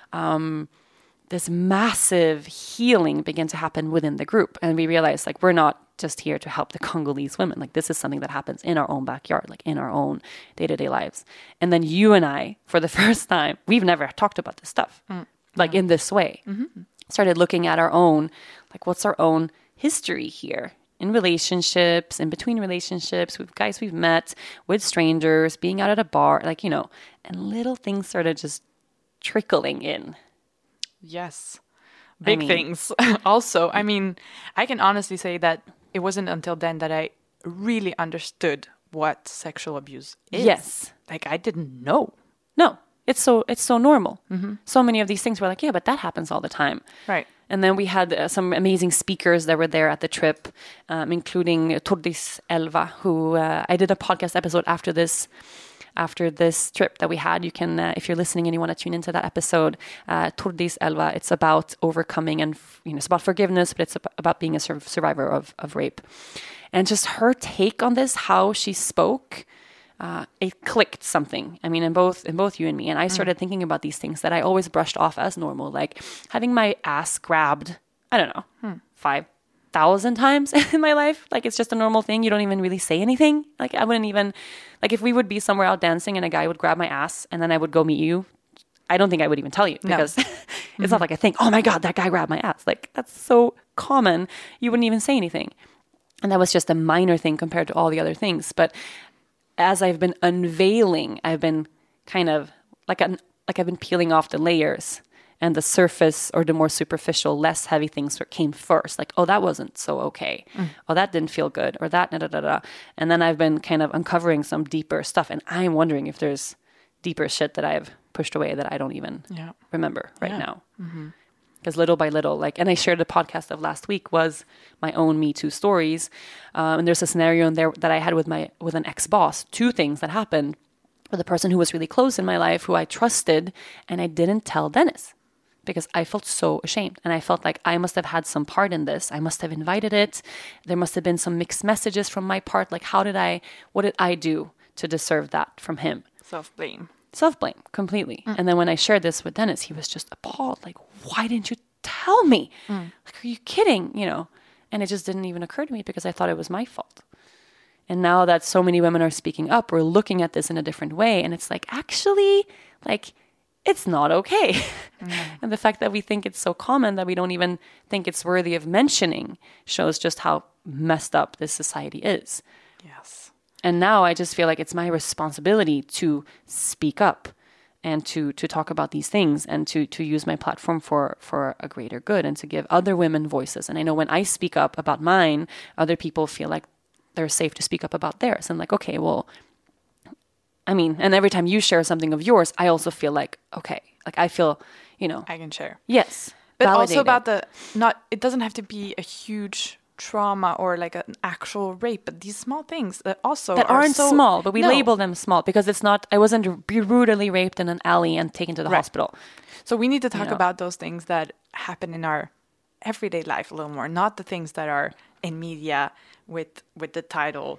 this massive healing began to happen within the group. And we realized, like, we're not just here to help the Congolese women. Like, this is something that happens in our own backyard, like in our own day-to-day lives. And then you and I, for the first time, we've never talked about this stuff, like in this way. Mm-hmm. Started looking at our own, like, what's our own history here in relationships, in between relationships, with guys we've met, with strangers, being out at a bar, like, and little things started just trickling in.
Yes. Big things. Also, I mean, I can honestly say that it wasn't until then that I really understood what sexual abuse is.
Yes.
Like, I didn't know.
No. It's so normal. Mm-hmm. So many of these things were like, yeah, but that happens all the time.
Right.
And then we had some amazing speakers that were there at the trip, including Tordis Elva, who I did a podcast episode after this trip that we had. You can, if you're listening and you want to tune into that episode, Tordis Elva, it's about overcoming and, it's about forgiveness, but it's about being a survivor of rape. And just her take on this, how she spoke, it clicked something. I mean, in both you and me. And I started thinking about these things that I always brushed off as normal, like having my ass grabbed, I don't know, 5,000 times in my life. Like, it's just a normal thing. You don't even really say anything. Like, I wouldn't even, like, if we would be somewhere out dancing and a guy would grab my ass and then I would go meet you, I don't think I would even tell you, because it's not like I think, oh my God, that guy grabbed my ass. Like, that's so common. You wouldn't even say anything. And that was just a minor thing compared to all the other things. But as I've been unveiling, I've been kind of like I've been peeling off the layers, and the surface or the more superficial, less heavy things came first. Like, oh, that wasn't so okay. Oh, that didn't feel good, or that, And then I've been kind of uncovering some deeper stuff, and I'm wondering if there's deeper shit that I've pushed away that I don't even remember right now. Because little by little, like, and I shared the podcast of last week was my own Me Too stories. And there's a scenario in there that I had with an ex-boss, 2 things that happened with a person who was really close in my life, who I trusted, and I didn't tell Dennis because I felt so ashamed. And I felt like I must have had some part in this. I must have invited it. There must have been some mixed messages from my part. Like, what did I do to deserve that from him? Self-blame, completely. And then when I shared this with Dennis, he was just appalled. Like, why didn't you tell me? Like, are you kidding? And it just didn't even occur to me because I thought it was my fault. And now that so many women are speaking up, we're looking at this in a different way. And it's like, actually, like, it's not okay. And the fact that we think it's so common that we don't even think it's worthy of mentioning shows just how messed up this society is.
Yes.
And now I just feel like it's my responsibility to speak up and to talk about these things and to use my platform for a greater good and to give other women voices. And I know when I speak up about mine, other people feel like they're safe to speak up about theirs. And like, okay, well, I mean, and every time you share something of yours, I also feel like, okay, like I feel,
I can share.
Yes.
But validated. Also about it doesn't have to be a huge trauma or like an actual rape, but these small things that aren't
small, but we label them small because it's not. I wasn't brutally raped in an alley and taken to the hospital.
So we need to talk about those things that happen in our everyday life a little more, not the things that are in media with the title,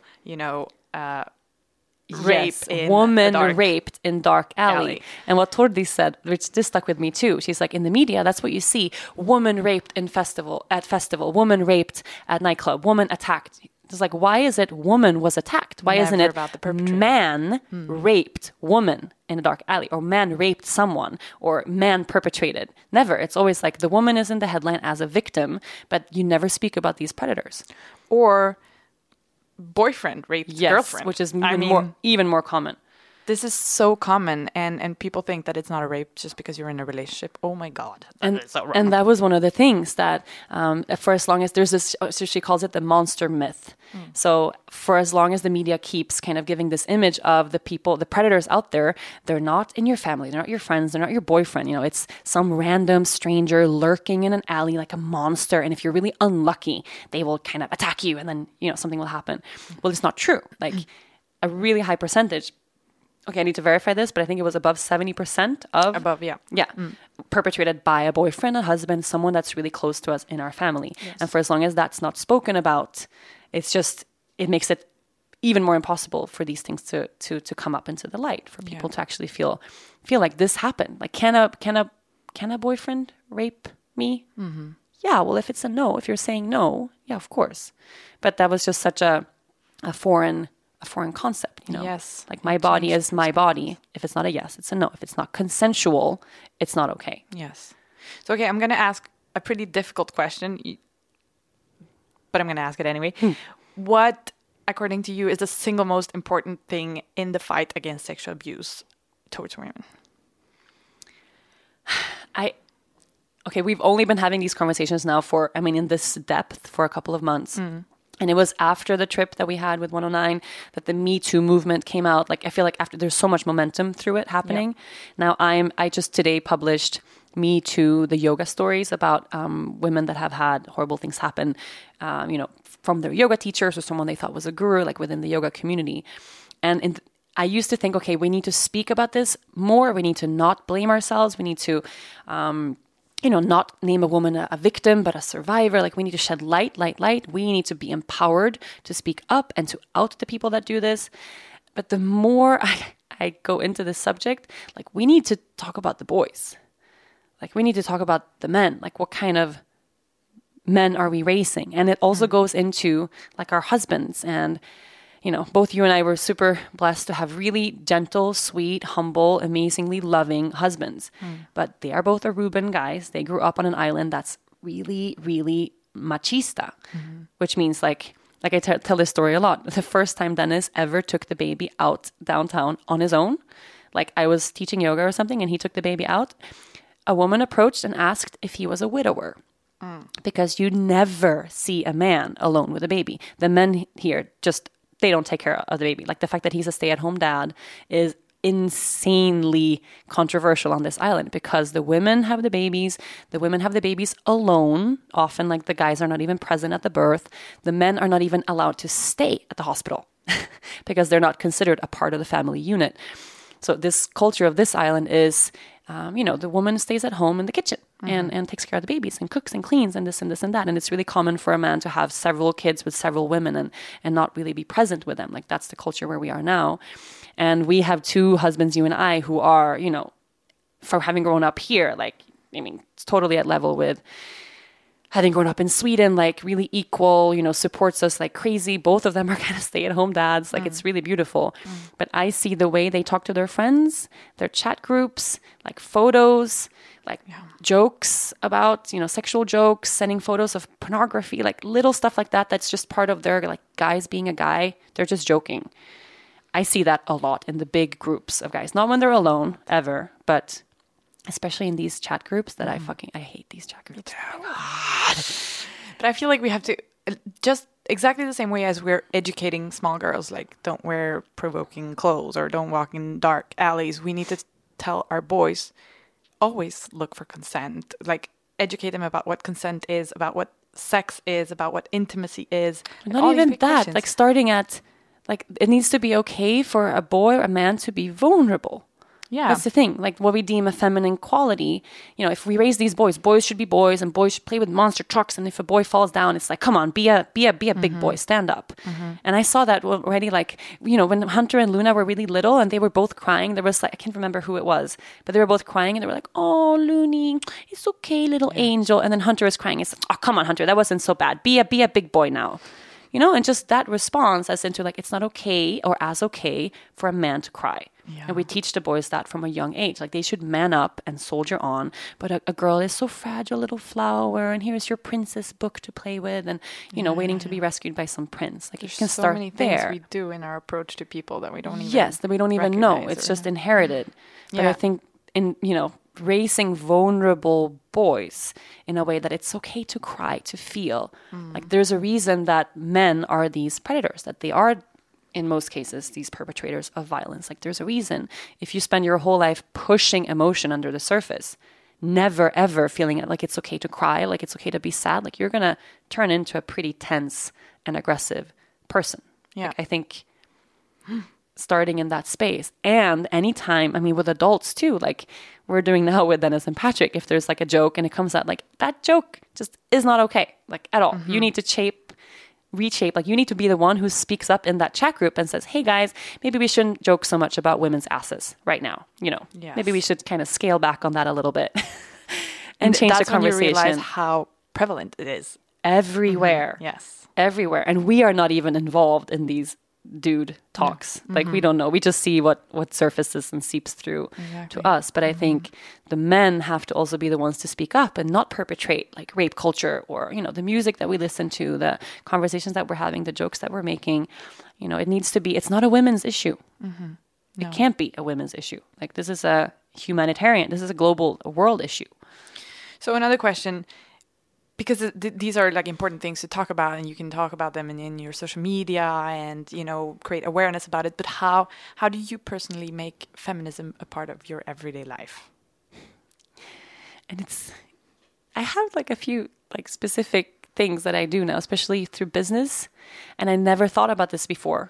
rape in
woman raped in dark alley. And what Tordis said, which this stuck with me too, she's like, in the media, that's what you see. Woman raped at festival, woman raped at nightclub, woman attacked. It's like, why is it woman was attacked? Why isn't
Never
it
about the perpetrator.
man raped woman in a dark alley, or man raped someone, or man perpetrated? Never. It's always like the woman is in the headline as a victim, but you never speak about these predators.
Or boyfriend raped girlfriend.
Which is
I
even more common.
This is so common, and people think that it's not a rape just because you're in a relationship. Oh my God. That is so wrong.
And that was one of the things that for as long as there's this, so she calls it the monster myth. So for as long as the media keeps kind of giving this image of the people, the predators out there, they're not in your family, they're not your friends, they're not your boyfriend. You know, it's some random stranger lurking in an alley like a monster. And if you're really unlucky, they will kind of attack you and then, you know, something will happen. Well, it's not true. Like a really high percentage. Okay, I need to verify this, but I think it was above 70% of...
Above, yeah.
Yeah. Perpetrated by a boyfriend, a husband, someone that's really close to us in our family. Yes. And for as long as that's not spoken about, it's just, it makes it even more impossible for these things to come up into the light, for people to actually feel like this happened. Like, can a boyfriend rape me? Mm-hmm. Yeah, well, if it's a no, if you're saying no, yeah, of course. But that was just such a foreign concept, you know.
Yes.
Like, my body is my body. If it's not a yes, it's a no. If it's not consensual, it's not okay.
Yes. So, okay, I'm going to ask a pretty difficult question, but I'm going to ask it anyway. What, according to you, is the single most important thing in the fight against sexual abuse towards women?
Okay, we've only been having these conversations now in this depth for a couple of months. And it was after the trip that we had with 109 that the Me Too movement came out. Like, I feel like after there's so much momentum through it happening. Yeah. Now I just today published Me Too, the yoga stories about women that have had horrible things happen, from their yoga teachers or someone they thought was a guru, like within the yoga community. And I used to think, okay, we need to speak about this more. We need to not blame ourselves. We need to... not name a woman a victim, but a survivor. Like, we need to shed light. We need to be empowered to speak up and to out the people that do this. But the more I go into this subject, like, we need to talk about the boys. Like, we need to talk about the men. Like, what kind of men are we raising? And it also goes into, like, our husbands. And, both you and I were super blessed to have really gentle, sweet, humble, amazingly loving husbands. But they are both Aruban guys. They grew up on an island that's really, really machista, which means like I tell this story a lot. The first time Dennis ever took the baby out downtown on his own, like, I was teaching yoga or something and he took the baby out, a woman approached and asked if he was a widower. Because you never see a man alone with a baby. The men here they don't take care of the baby. Like, the fact that he's a stay-at-home dad is insanely controversial on this island because the women have the babies. The women have the babies alone. Often, like, the guys are not even present at the birth. The men are not even allowed to stay at the hospital because they're not considered a part of the family unit. So this culture of this island is, the woman stays at home in the kitchen and takes care of the babies and cooks and cleans and this and this and that. And it's really common for a man to have several kids with several women and not really be present with them. Like, that's the culture where we are now. And we have two husbands, you and I, who are, for having grown up here, like, it's totally at level with having grown up in Sweden, like, really equal, supports us like crazy. Both of them are kind of stay-at-home dads. Like, it's really beautiful. But I see the way they talk to their friends, their chat groups, like photos, like jokes about, sexual jokes, sending photos of pornography, like little stuff like that. That's just part of their, like, guys being a guy. They're just joking. I see that a lot in the big groups of guys. Not when they're alone, ever, but... especially in these chat groups that I hate these chat groups. Oh my God.
But I feel like we have to, just exactly the same way as we're educating small girls, like, don't wear provoking clothes or don't walk in dark alleys. We need to tell our boys, always look for consent. Like, educate them about what consent is, about what sex is, about what intimacy is.
Not even that. Questions. Like, starting at, like, it needs to be okay for a boy or a man to be vulnerable. Yeah. That's the thing. Like, what we deem a feminine quality, if we raise these boys should be boys and boys should play with monster trucks. And if a boy falls down, it's like, come on, be a big boy, stand up. And I saw that already, like, when Hunter and Luna were really little and they were both crying, there was, like, I can't remember who it was, but they were both crying and they were like, oh, Looney, it's okay, little angel. And then Hunter was crying. It's like, oh, come on, Hunter, that wasn't so bad. Be a big boy now. and just that response as into like, it's not okay or as okay for a man to cry.
Yeah.
And we teach the boys that from a young age. Like, they should man up and soldier on. But a girl is so fragile, little flower, and here's your princess book to play with, and, waiting to be rescued by some prince. Like,
There's
you can
so
start
many things
there.
we do in our approach to people that we don't even
that we don't even know.
recognize
It's
or-
just inherited. But
Yeah.
I think in, raising vulnerable boys in a way that it's okay to cry, to feel. Like, there's a reason that men are these predators, that they are, in most cases, these perpetrators of violence. Like, there's a reason. If you spend your whole life pushing emotion under the surface, never ever feeling it like it's okay to cry, like it's okay to be sad, like, you're going to turn into a pretty tense and aggressive person.
Yeah.
Like, I think starting in that space, and anytime, I mean, with adults too, like we're doing now with Dennis and Patrick, if there's like a joke and it comes out, like, that joke just is not okay, like, at all. You need to reshape, like, you need to be the one who speaks up in that chat group and says, hey guys, maybe we shouldn't joke so much about women's asses right now.
Yes.
Maybe we should kind of scale back on that a little bit and change the
that's when you
conversation.
realize how prevalent it is.
Everywhere.
Yes.
Everywhere. And we are not even involved in these dude talks. Like, we don't know. We just see what surfaces and seeps through to us. But I think the men have to also be the ones to speak up and not perpetrate like rape culture, or, the music that we listen to, the conversations that we're having, the jokes that we're making. It needs to be, it's not a women's issue. It can't be a women's issue. Like, this is a humanitarian, this is a world issue.
So another question, because these are like important things to talk about, and you can talk about them in your social media and, create awareness about it. But how do you personally make feminism a part of your everyday life?
And I have like a few like specific things that I do now, especially through business. And I never thought about this before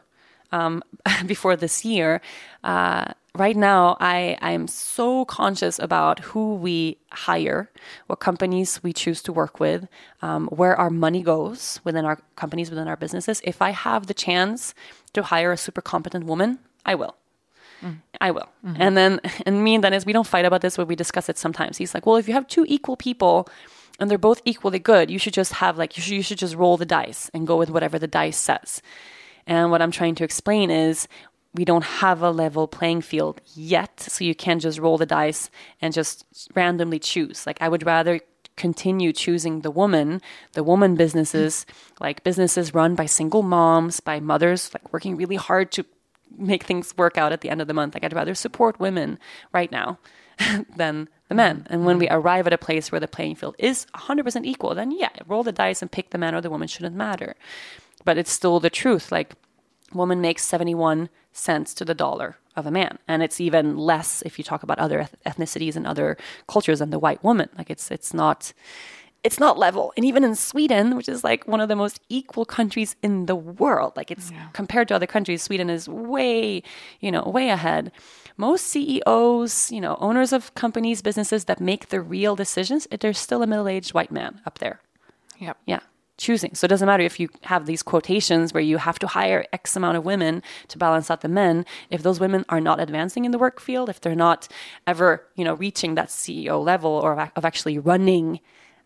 this year. Right now, I'm so conscious about who we hire, what companies we choose to work with, where our money goes within our companies, within our businesses. If I have the chance to hire a super competent woman, I will. I will. And me and Dennis, we don't fight about this, but we discuss it sometimes. He's like, well, if you have two equal people and they're both equally good, you should just have like, you should just roll the dice and go with whatever the dice says. And what I'm trying to explain is, we don't have a level playing field yet, so you can't just roll the dice and just randomly choose. Like, I would rather continue choosing the woman businesses, like businesses run by single moms, by mothers, like working really hard to make things work out at the end of the month. Like, I'd rather support women right now than the men. And when we arrive at a place where the playing field is 100% equal, then roll the dice and pick the man or the woman, shouldn't matter. But it's still the truth. Like, woman makes 71 cents to the dollar of a man, and it's even less if you talk about other ethnicities and other cultures than the white woman. Like, it's not level. And even in Sweden, which is like one of the most equal countries in the world, like, it's compared to other countries, Sweden is way ahead. Most CEOs, owners of companies, businesses that make the real decisions, there's still a middle-aged white man up there.
Yep.
Yeah. Choosing. So it doesn't matter if you have these quotations where you have to hire X amount of women to balance out the men. If those women are not advancing in the work field, if they're not ever, reaching that CEO level or of actually running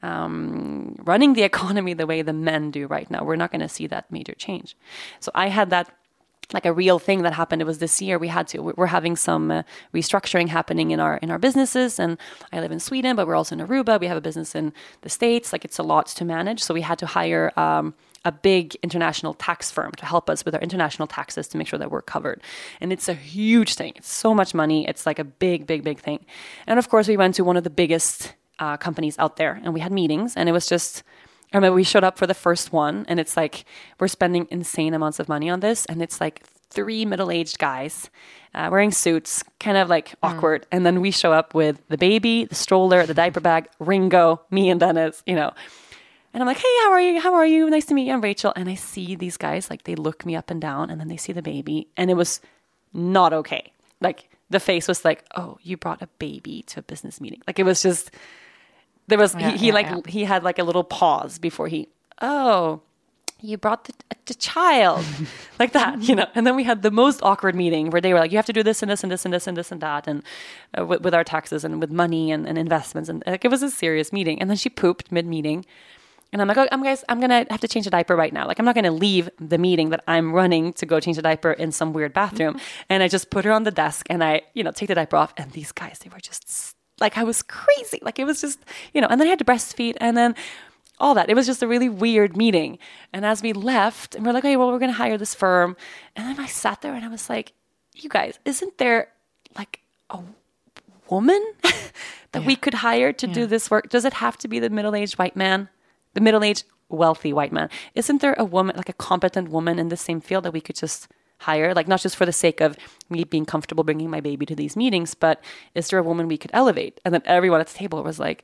the economy the way the men do right now, we're not going to see that major change. So I had that, like, a real thing that happened. It was this year. We're having some restructuring happening in our businesses, and I live in Sweden, but we're also in Aruba. We have a business in the States. Like, it's a lot to manage. So we had to hire a big international tax firm to help us with our international taxes to make sure that we're covered. And it's a huge thing. It's so much money. It's like a big, big, big thing. And of course, we went to one of the biggest companies out there, and we had meetings, and it was just, I remember we showed up for the first one, and it's like, we're spending insane amounts of money on this, and it's like 3 middle-aged guys wearing suits, kind of like awkward. And then we show up with the baby, the stroller, the diaper bag, Ringo, me and Dennis, And I'm like, hey, how are you? How are you? Nice to meet you. I'm Rachel. And I see these guys, like, they look me up and down, and then they see the baby, and it was not okay. Like, the face was like, oh, you brought a baby to a business meeting. Like, it was just, there was, he had like a little pause before you brought the child, like that, And then we had the most awkward meeting where they were like, you have to do this and this and this and this and this and that, and with our taxes and with money and investments, and like, it was a serious meeting. And then she pooped mid-meeting, And I'm like, oh, guys, I'm going to have to change a diaper right now. Like, I'm not going to leave the meeting that I'm running to go change a diaper in some weird bathroom. And I just put her on the desk and I, take the diaper off. And these guys, they were just like, I was crazy. Like, it was just, and then I had to breastfeed and then all that. It was just a really weird meeting. And as we left, and we're like, okay, well, we're going to hire this firm. And then I sat there and I was like, you guys, isn't there like a woman that we could hire to do this work? Does it have to be the middle-aged white man? The middle-aged, wealthy white man. Isn't there a woman, like a competent woman in the same field that we could just hire? Like, not just for the sake of me being comfortable bringing my baby to these meetings, but is there a woman we could elevate? And then everyone at the table was like,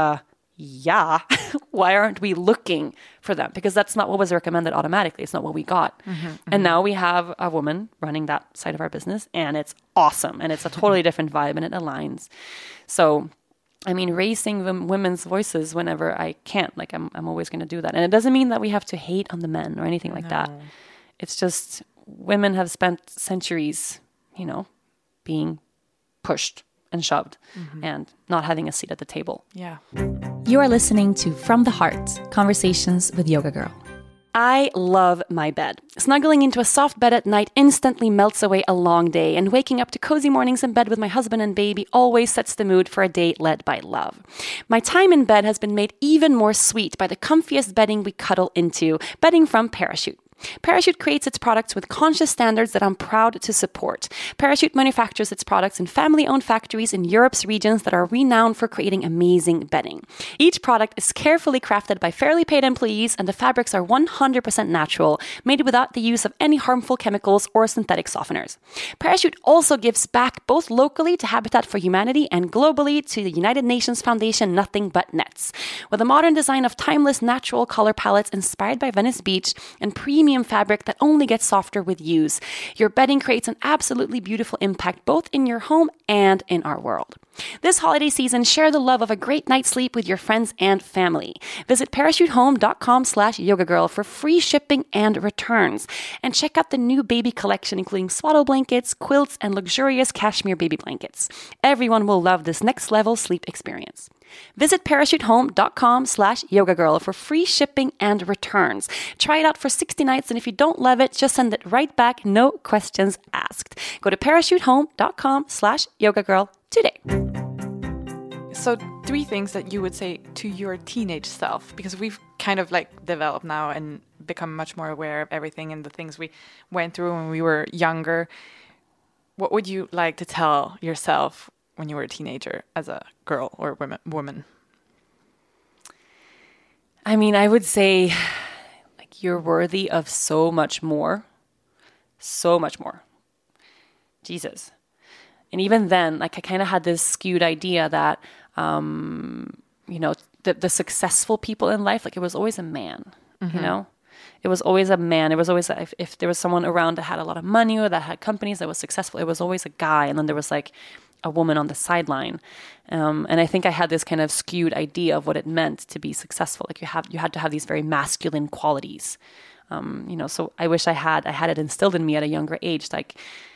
yeah, why aren't we looking for them? Because that's not what was recommended automatically. It's not what we got. And now we have a woman running that side of our business, and it's awesome. And it's a totally different vibe, and it aligns. So, I mean, raising the women's voices whenever I can. Like, I'm always going to do that. And it doesn't mean that we have to hate on the men or anything like that. It's just women have spent centuries, being pushed and shoved and not having a seat at the table.
Yeah.
You are listening to From the Heart, Conversations with Yoga Girl.
I love my bed. Snuggling into a soft bed at night instantly melts away a long day, and waking up to cozy mornings in bed with my husband and baby always sets the mood for a day led by love. My time in bed has been made even more sweet by the comfiest bedding we cuddle into, bedding from Parachute. Parachute creates its products with conscious standards that I'm proud to support. Parachute manufactures its products in family-owned factories in Europe's regions that are renowned for creating amazing bedding. Each product is carefully crafted by fairly paid employees, and the fabrics are 100% natural, made without the use of any harmful chemicals or synthetic softeners. Parachute also gives back both locally to Habitat for Humanity and globally to the United Nations Foundation Nothing But Nets. With a modern design of timeless natural color palettes inspired by Venice Beach and premium fabric that only gets softer with use, your bedding creates an absolutely beautiful impact both in your home and in our world. This holiday season, share the love of a great night's sleep with your friends and family. Visit parachutehome.com/yogagirl for free shipping and returns. And check out the new baby collection, including swaddle blankets, quilts, and luxurious cashmere baby blankets. Everyone will love this next level sleep experience. Visit parachutehome.com/yogagirl for free shipping and returns. Try it out for 60 nights, and if you don't love it, just send it right back, no questions asked. Go to parachutehome.com/yogagirl today.
So 3 things that you would say to your teenage self, because we've kind of like developed now and become much more aware of everything and the things we went through when we were younger. What would you like to tell yourself when you were a teenager as a girl or woman?
I mean, I would say like you're worthy of so much more. So much more. Jesus. And even then, like I kind of had this skewed idea that, the successful people in life, like it was always a man, It was always a man. It was always, if there was someone around that had a lot of money or that had companies that was successful, it was always a guy. And then there was like a woman on the sideline. And I think I had this kind of skewed idea of what it meant to be successful. Like you had to have these very masculine qualities. So I wish I had it instilled in me at a younger age. Like,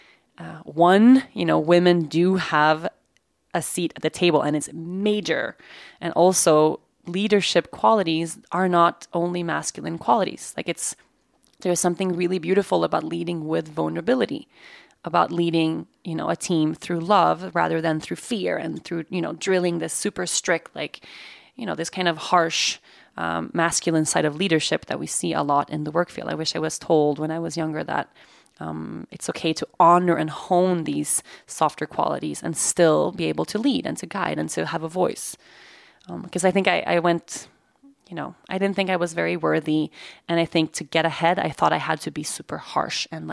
women do have a seat at the table, and it's major. And also leadership qualities are not only masculine qualities. Like there's something really beautiful about leading with vulnerability, about leading, a team through love rather than through fear and through, drilling this super strict, this kind of harsh, masculine side of leadership that we see a lot in the work field. I wish I was told when I was younger that it's okay to honor and hone these softer qualities and still be able to lead and to guide and to have a voice. Because I think I went, I didn't think I was very worthy. And I think to get ahead, I thought I had to be super harsh and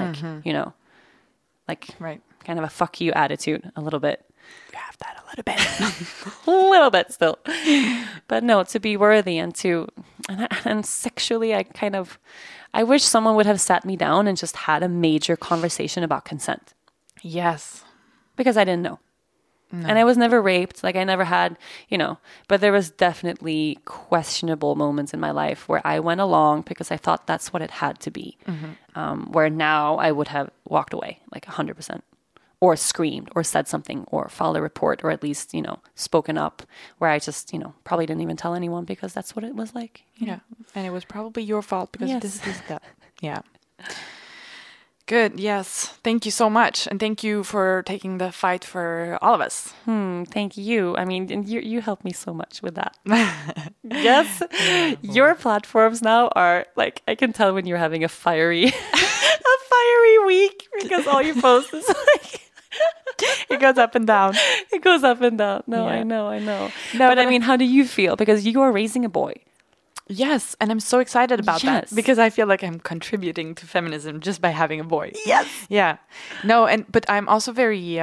right.
Kind of a fuck you attitude a little bit.
You have that a little bit.
A little bit still. But no, to be worthy and sexually, I wish someone would have sat me down and just had a major conversation about consent.
Yes.
Because I didn't know. No. And I was never raped. Like I never had, but there was definitely questionable moments in my life where I went along because I thought that's what it had to be. Where now I would have walked away like 100%. or screamed or said something or filed a report or at least, spoken up, where I just, probably didn't even tell anyone because that's what it was like.
Yeah. And it was probably your fault because
Yes.
this is that. Yeah. Good. Yes. Thank you so much. And thank you for taking the fight for all of us.
Thank you. I mean, and you helped me so much with that. Yes. Your platforms now are like, I can tell when you're having a fiery week because all you post is like,
It goes up and down.
it goes up and down. No,
Yeah.
I know.
No,
but I mean, how do you feel? Because you are raising a boy.
Yes, and I'm so excited about
Yes.
that because I feel like I'm contributing to feminism just by having a boy.
Yes.
Yeah. No, but I'm also very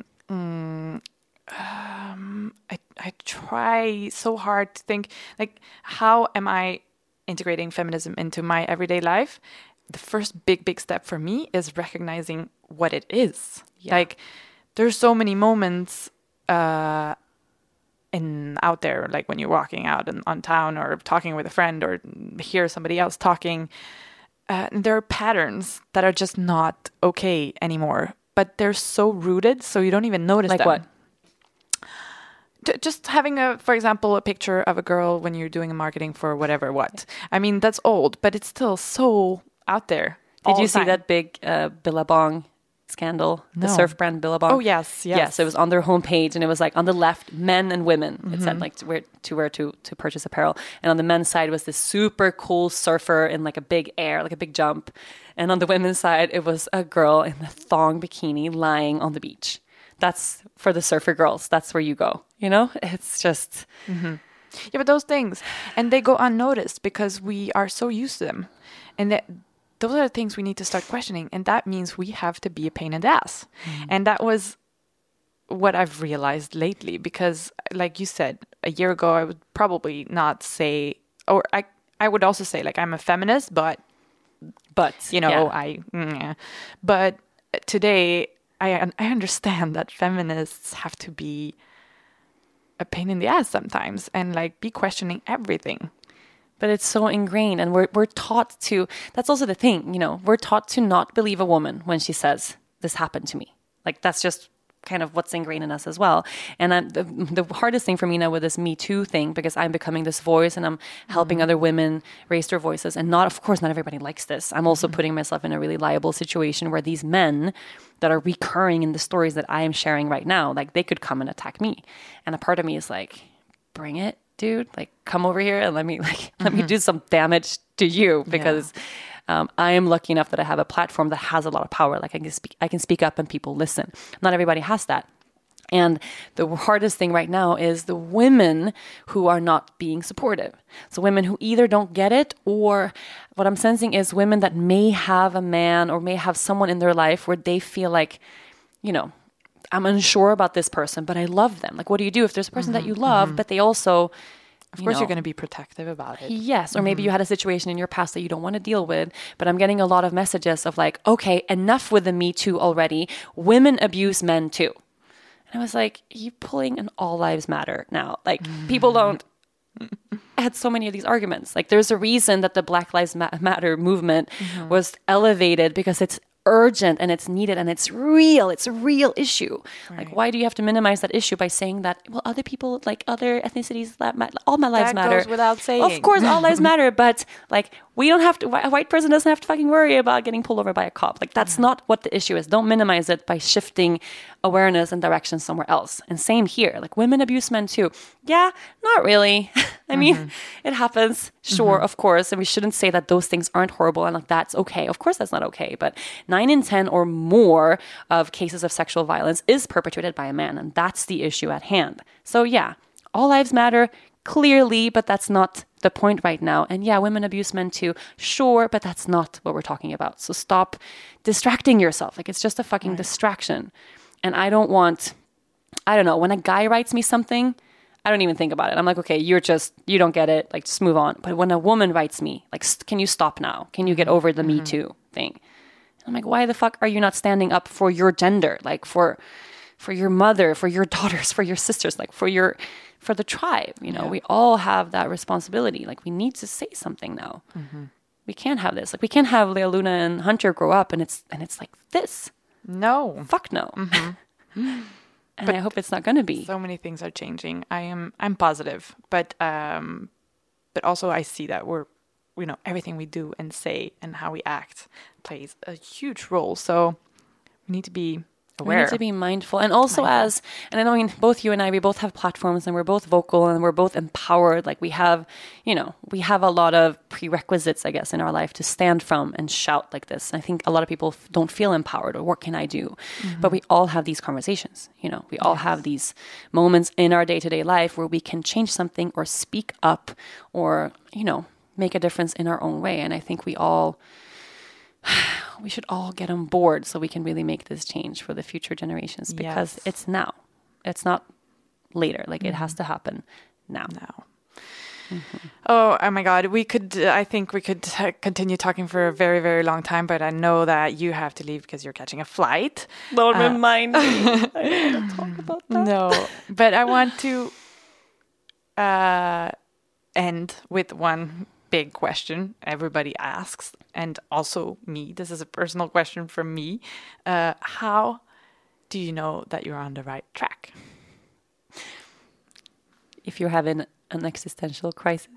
I try so hard to think like, how am I integrating feminism into my everyday life? The first big step for me is recognizing what it is.
Yeah.
Like, there's so many moments out there, like when you're walking out on town or talking with a friend or hear somebody else talking, there are patterns that are just not okay anymore, but they're so rooted so you don't even notice
Like
them.
what?
Just having for example, a picture of a girl when you're doing marketing for whatever what. I mean, that's old, but it's still so out there.
Did you see that big Billabong scandal? The
No.
surf brand Billabong?
Oh, yes.
Yeah, so it was on their homepage, and it was like on the left, men and women. It said like where to purchase apparel, and on the men's side was this super cool surfer in like a big air, like a big jump, and on the women's side it was a girl in a thong bikini lying on the beach. That's for the surfer girls. That's where you go. It's just
Yeah, but those things, and they go unnoticed because we are so used to them, and those are the things we need to start questioning, and that means we have to be a pain in the ass. And that was what I've realized lately, because like you said, a year ago I would probably not say, or I would also say like I'm a feminist, but
yeah.
but today I understand that feminists have to be a pain in the ass sometimes and like be questioning everything.
But it's so ingrained, and we're taught to. That's also the thing, we're taught to not believe a woman when she says this happened to me. Like, that's just kind of what's ingrained in us as well. And the hardest thing for me now with this Me Too thing, because I'm becoming this voice and I'm helping other women raise their voices, and of course not everybody likes this. I'm also putting myself in a really liable situation where these men that are recurring in the stories that I am sharing right now, like, they could come and attack me. And a part of me is like, bring it, dude, like, come over here and let me do some damage to you, because I am lucky enough that I have a platform that has a lot of power. Like, I can speak up and people listen. Not everybody has that. And the hardest thing right now is the women who are not being supportive. So women who either don't get it, or what I'm sensing is women that may have a man or may have someone in their life where they feel like, I'm unsure about this person, but I love them. Like, what do you do if there's a person that you love, but they also...
Of course, you're going to be protective about it.
Yes. Or maybe you had a situation in your past that you don't want to deal with, but I'm getting a lot of messages of like, okay, enough with the Me Too already. Women abuse men too. And I was like, you pulling an all lives matter now. Like, people don't... I had so many of these arguments. Like, there's a reason that the Black Lives Matter movement was elevated, because it's urgent and it's needed and it's real. It's a real issue. Right. Like, why do you have to minimize that issue by saying that, well, other people, like other ethnicities, all my lives matter?
That goes without saying.
Of course, all lives matter, but like, we don't have to, a white person doesn't have to fucking worry about getting pulled over by a cop. Like, that's not what the issue is. Don't minimize it by shifting awareness and direction somewhere else. And same here, like, women abuse men too. Yeah, not really. I mean, it happens, sure, of course. And we shouldn't say that those things aren't horrible and like, that's okay. Of course, that's not okay. But 9 in 10 or more of cases of sexual violence is perpetrated by a man. And that's the issue at hand. So yeah, all lives matter, clearly, but that's not the point right now. And yeah, women abuse men too, sure, but that's not what we're talking about. So stop distracting yourself. Like, it's just a fucking distraction. And I don't know, when a guy writes me something, I don't even think about it. I'm like, okay, you don't get it. Like, just move on. But when a woman writes me, like, can you stop now? Can you get over the Me Too thing? I'm like, why the fuck are you not standing up for your gender? Like, for your mother, for your daughters, for your sisters, like for the tribe, we all have that responsibility. Like, we need to say something now. We can't have this. Like, we can't have Lea Luna and Hunter grow up and it's like this.
No.
Fuck no. And I hope it's not going to be.
So many things are changing. I'm positive, but also I see that everything we do and say and how we act plays a huge role. So we need to be aware.
We need to be mindful. And also and I know, both you and I, we both have platforms and we're both vocal and we're both empowered. Like we have a lot of prerequisites, I guess, in our life to stand from and shout like this. I think a lot of people don't feel empowered or what can I do? But we all have these conversations, we all have these moments in our day-to-day life where we can change something or speak up or, make a difference in our own way. And I think we should all get on board so we can really make this change for the future generations because it's now. It's not later. Like it has to happen now.
Oh my God. I think we could continue talking for a very, very long time, but I know that you have to leave because you're catching a flight.
Don't remind me. I don't want to talk about that.
No, but I want to end with one big question everybody asks, and also me. This is a personal question from me. How do you know that you're on the right track?
If you're having an existential crisis,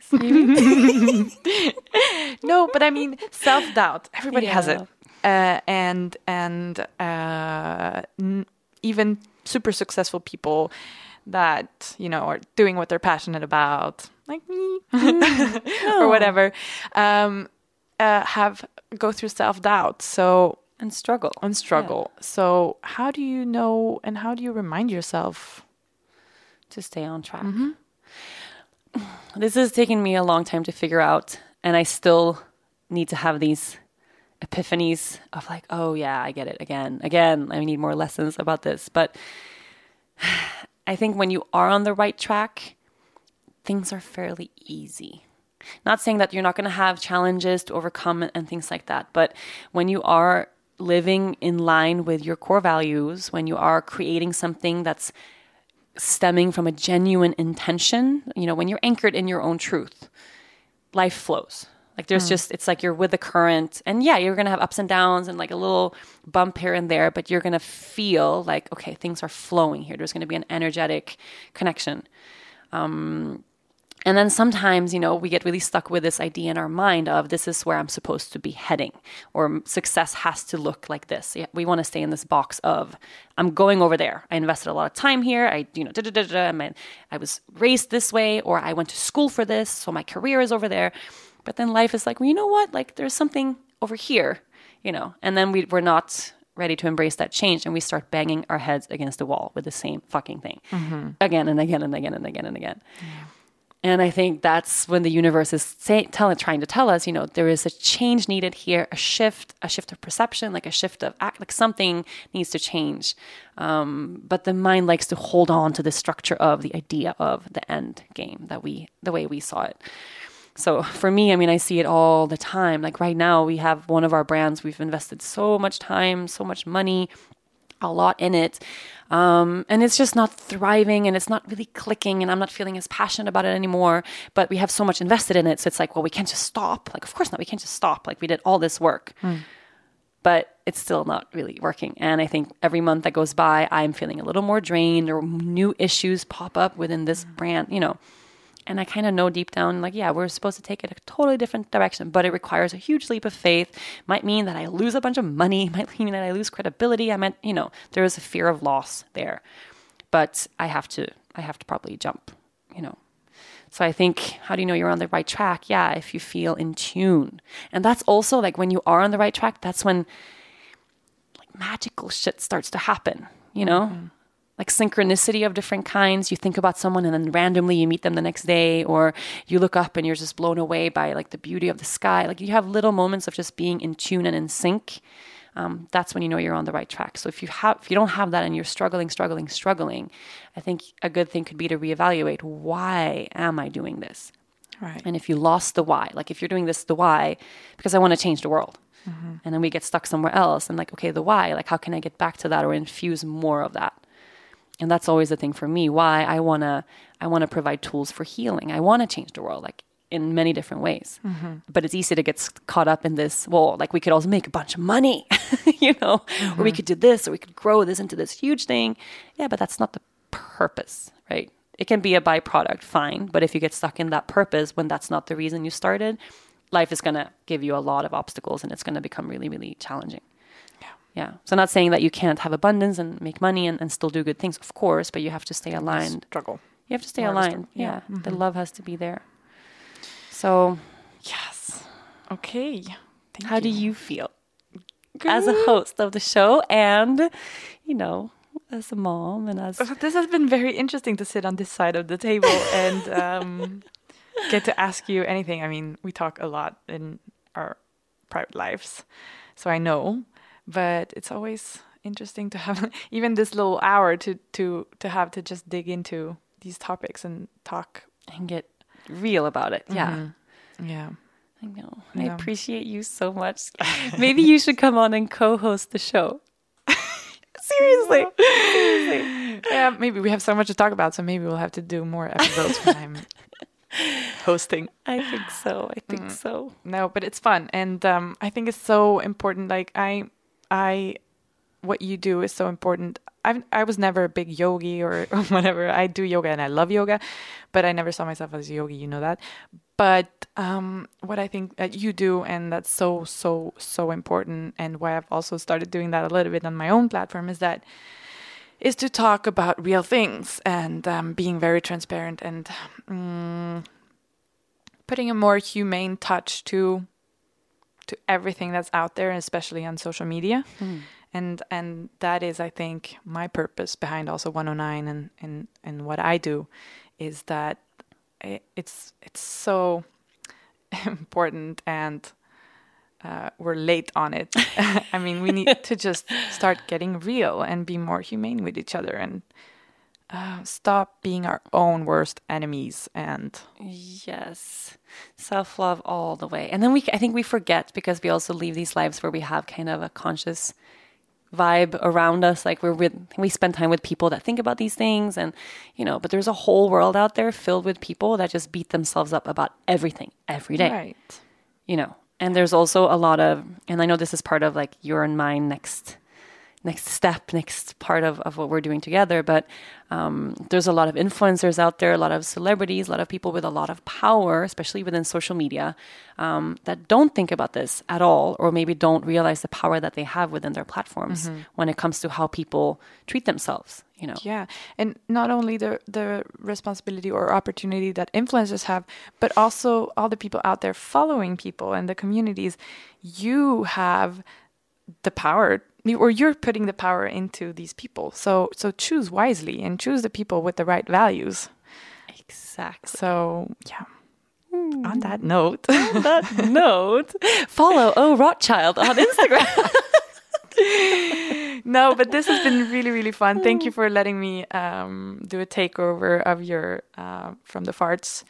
No, but I mean self-doubt. Everybody has it, and even super successful people that are doing what they're passionate about, like me, or whatever, go through self-doubt.
and struggle.
Yeah. So how do you know, and how do you remind yourself
to stay on track? This has taken me a long time to figure out, and I still need to have these epiphanies of like, oh yeah, I get it again. I need more lessons about this. But I think when you are on the right track, things are fairly easy. Not saying that you're not going to have challenges to overcome and things like that, but when you are living in line with your core values, when you are creating something that's stemming from a genuine intention, when you're anchored in your own truth, life flows. Like there's it's like you're with the current, and you're going to have ups and downs and like a little bump here and there, but you're going to feel like, okay, things are flowing here. There's going to be an energetic connection. And then sometimes, we get really stuck with this idea in our mind of this is where I'm supposed to be heading, or success has to look like this. We want to stay in this box of I'm going over there. I invested a lot of time here. I was raised this way, or I went to school for this, so my career is over there. But then life is like, well, you know what? Like there's something over here, and then we're not ready to embrace that change, and we start banging our heads against the wall with the same fucking thing again and again and again and again and again. Yeah. And I think that's when the universe is trying to tell us, there is a change needed here, a shift of perception, like a shift of act, like something needs to change. But the mind likes to hold on to the structure of the idea of the end game the way we saw it. So for me, I see it all the time. Like right now we have one of our brands, we've invested so much time, so much money, a lot in it. And it's just not thriving, and it's not really clicking, and I'm not feeling as passionate about it anymore, but we have so much invested in it. So it's like, well, we can't just stop. Like, of course not. We can't just stop. Like we did all this work, but it's still not really working. And I think every month that goes by, I'm feeling a little more drained, or new issues pop up within this brand, And I kind of know deep down, like, we're supposed to take it a totally different direction, but it requires a huge leap of faith. Might mean that I lose a bunch of money. Might mean that I lose credibility. There is a fear of loss there, but I have to probably jump, So I think, how do you know you're on the right track? Yeah, if you feel in tune. And that's also like when you are on the right track, that's when like magical shit starts to happen, Like synchronicity of different kinds. You think about someone and then randomly you meet them the next day, or you look up and you're just blown away by like the beauty of the sky. Like you have little moments of just being in tune and in sync. That's when you know you're on the right track. So if you don't have that and you're struggling, I think a good thing could be to reevaluate, why am I doing this?
Right.
And if you lost the why, like if you're doing this, the why, because I want to change the world. And then we get stuck somewhere else and like, okay, the why, like how can I get back to that or infuse more of that? And that's always the thing for me, why I want to provide tools for healing. I want to change the world. Like in many different ways. But it's easy to get caught up in this, well, like we could also make a bunch of money, or we could do this, or we could grow this into this huge thing. Yeah, but that's not the purpose, right? It can be a byproduct, fine. But if you get stuck in that purpose when that's not the reason you started, life is going to give you a lot of obstacles and it's going to become really, really challenging. Yeah. So I'm not saying that you can't have abundance and make money and still do good things, of course, but you have to stay aligned.
Struggle.
You have to stay aligned. Yeah. The love has to be there. So,
yes. Okay.
How do you feel as a host of the show and, as a mom and as...
This has been very interesting to sit on this side of the table and get to ask you anything. I mean, we talk a lot in our private lives, so I know. But it's always interesting to have even this little hour to have to just dig into these topics and talk
and get real about it. Yeah.
Yeah.
I know. I appreciate you so much. Maybe you should come on and co-host the show. Seriously.
Yeah, maybe we have so much to talk about, so maybe we'll have to do more episodes when I'm hosting.
I think so.
No, but it's fun. And I think it's so important. Like what you do is so important. I was never a big yogi or whatever. I do yoga and I love yoga, but I never saw myself as a yogi. You know that. But what I think that you do, and that's so, so, so important, and why I've also started doing that a little bit on my own platform, is to talk about real things and being very transparent and putting a more humane touch to everything that's out there, especially on social media. And that is, I think, my purpose behind also 109 and what I do, is that it's so important, and we're late on it. I mean, we need to just start getting real and be more humane with each other and stop being our own worst enemies. And
yes, self-love all the way. And then I think we forget, because we also live these lives where we have kind of a conscious vibe around us, like we spend time with people that think about these things, and but there's a whole world out there filled with people that just beat themselves up about everything every day,
right?
And there's also a lot of, and I know this is part of like your and mine next step, next part of what we're doing together, but there's a lot of influencers out there, a lot of celebrities, a lot of people with a lot of power, especially within social media, that don't think about this at all, or maybe don't realize the power that they have within their platforms when it comes to how people treat themselves.
Yeah, and not only the responsibility or opportunity that influencers have, but also all the people out there following people and the communities. You have the power, or you're putting the power into these people. So choose wisely and choose the people with the right values.
Exactly.
So yeah. On that note,
follow O Rothschild on Instagram.
No, but this has been really, really fun. Thank you for letting me do a takeover of your From the Farts.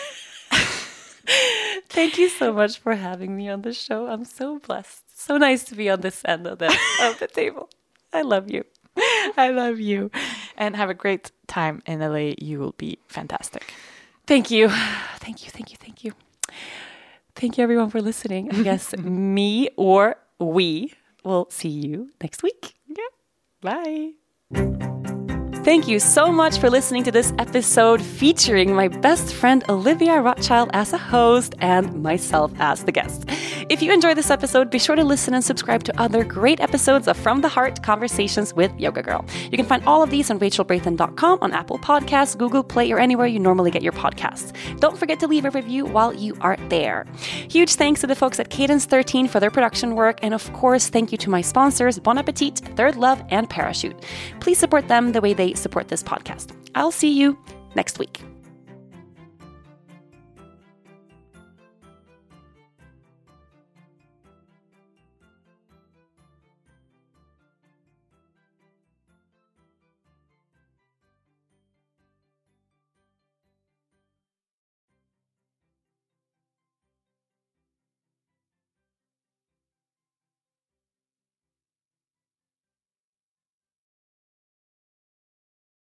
Thank you so much for having me on the show. I'm so blessed. So nice to be on this end of the table. I love you.
I love you. And have a great time in LA. You will be fantastic.
Thank you. Thank you, everyone, for listening. I guess me or we will see you next week.
Yeah. Bye.
Thank you so much for listening to this episode featuring my best friend Olivia Rothschild as a host and myself as the guest. If you enjoyed this episode, be sure to listen and subscribe to other great episodes of From the Heart Conversations with Yoga Girl. You can find all of these on rachelbraithen.com, on Apple Podcasts, Google Play, or anywhere you normally get your podcasts. Don't forget to leave a review while you are there. Huge thanks to the folks at Cadence 13 for their production work, and of course, thank you to my sponsors, Bon Appetit, Third Love, and Parachute. Please support them the way they support this podcast. I'll see you next week.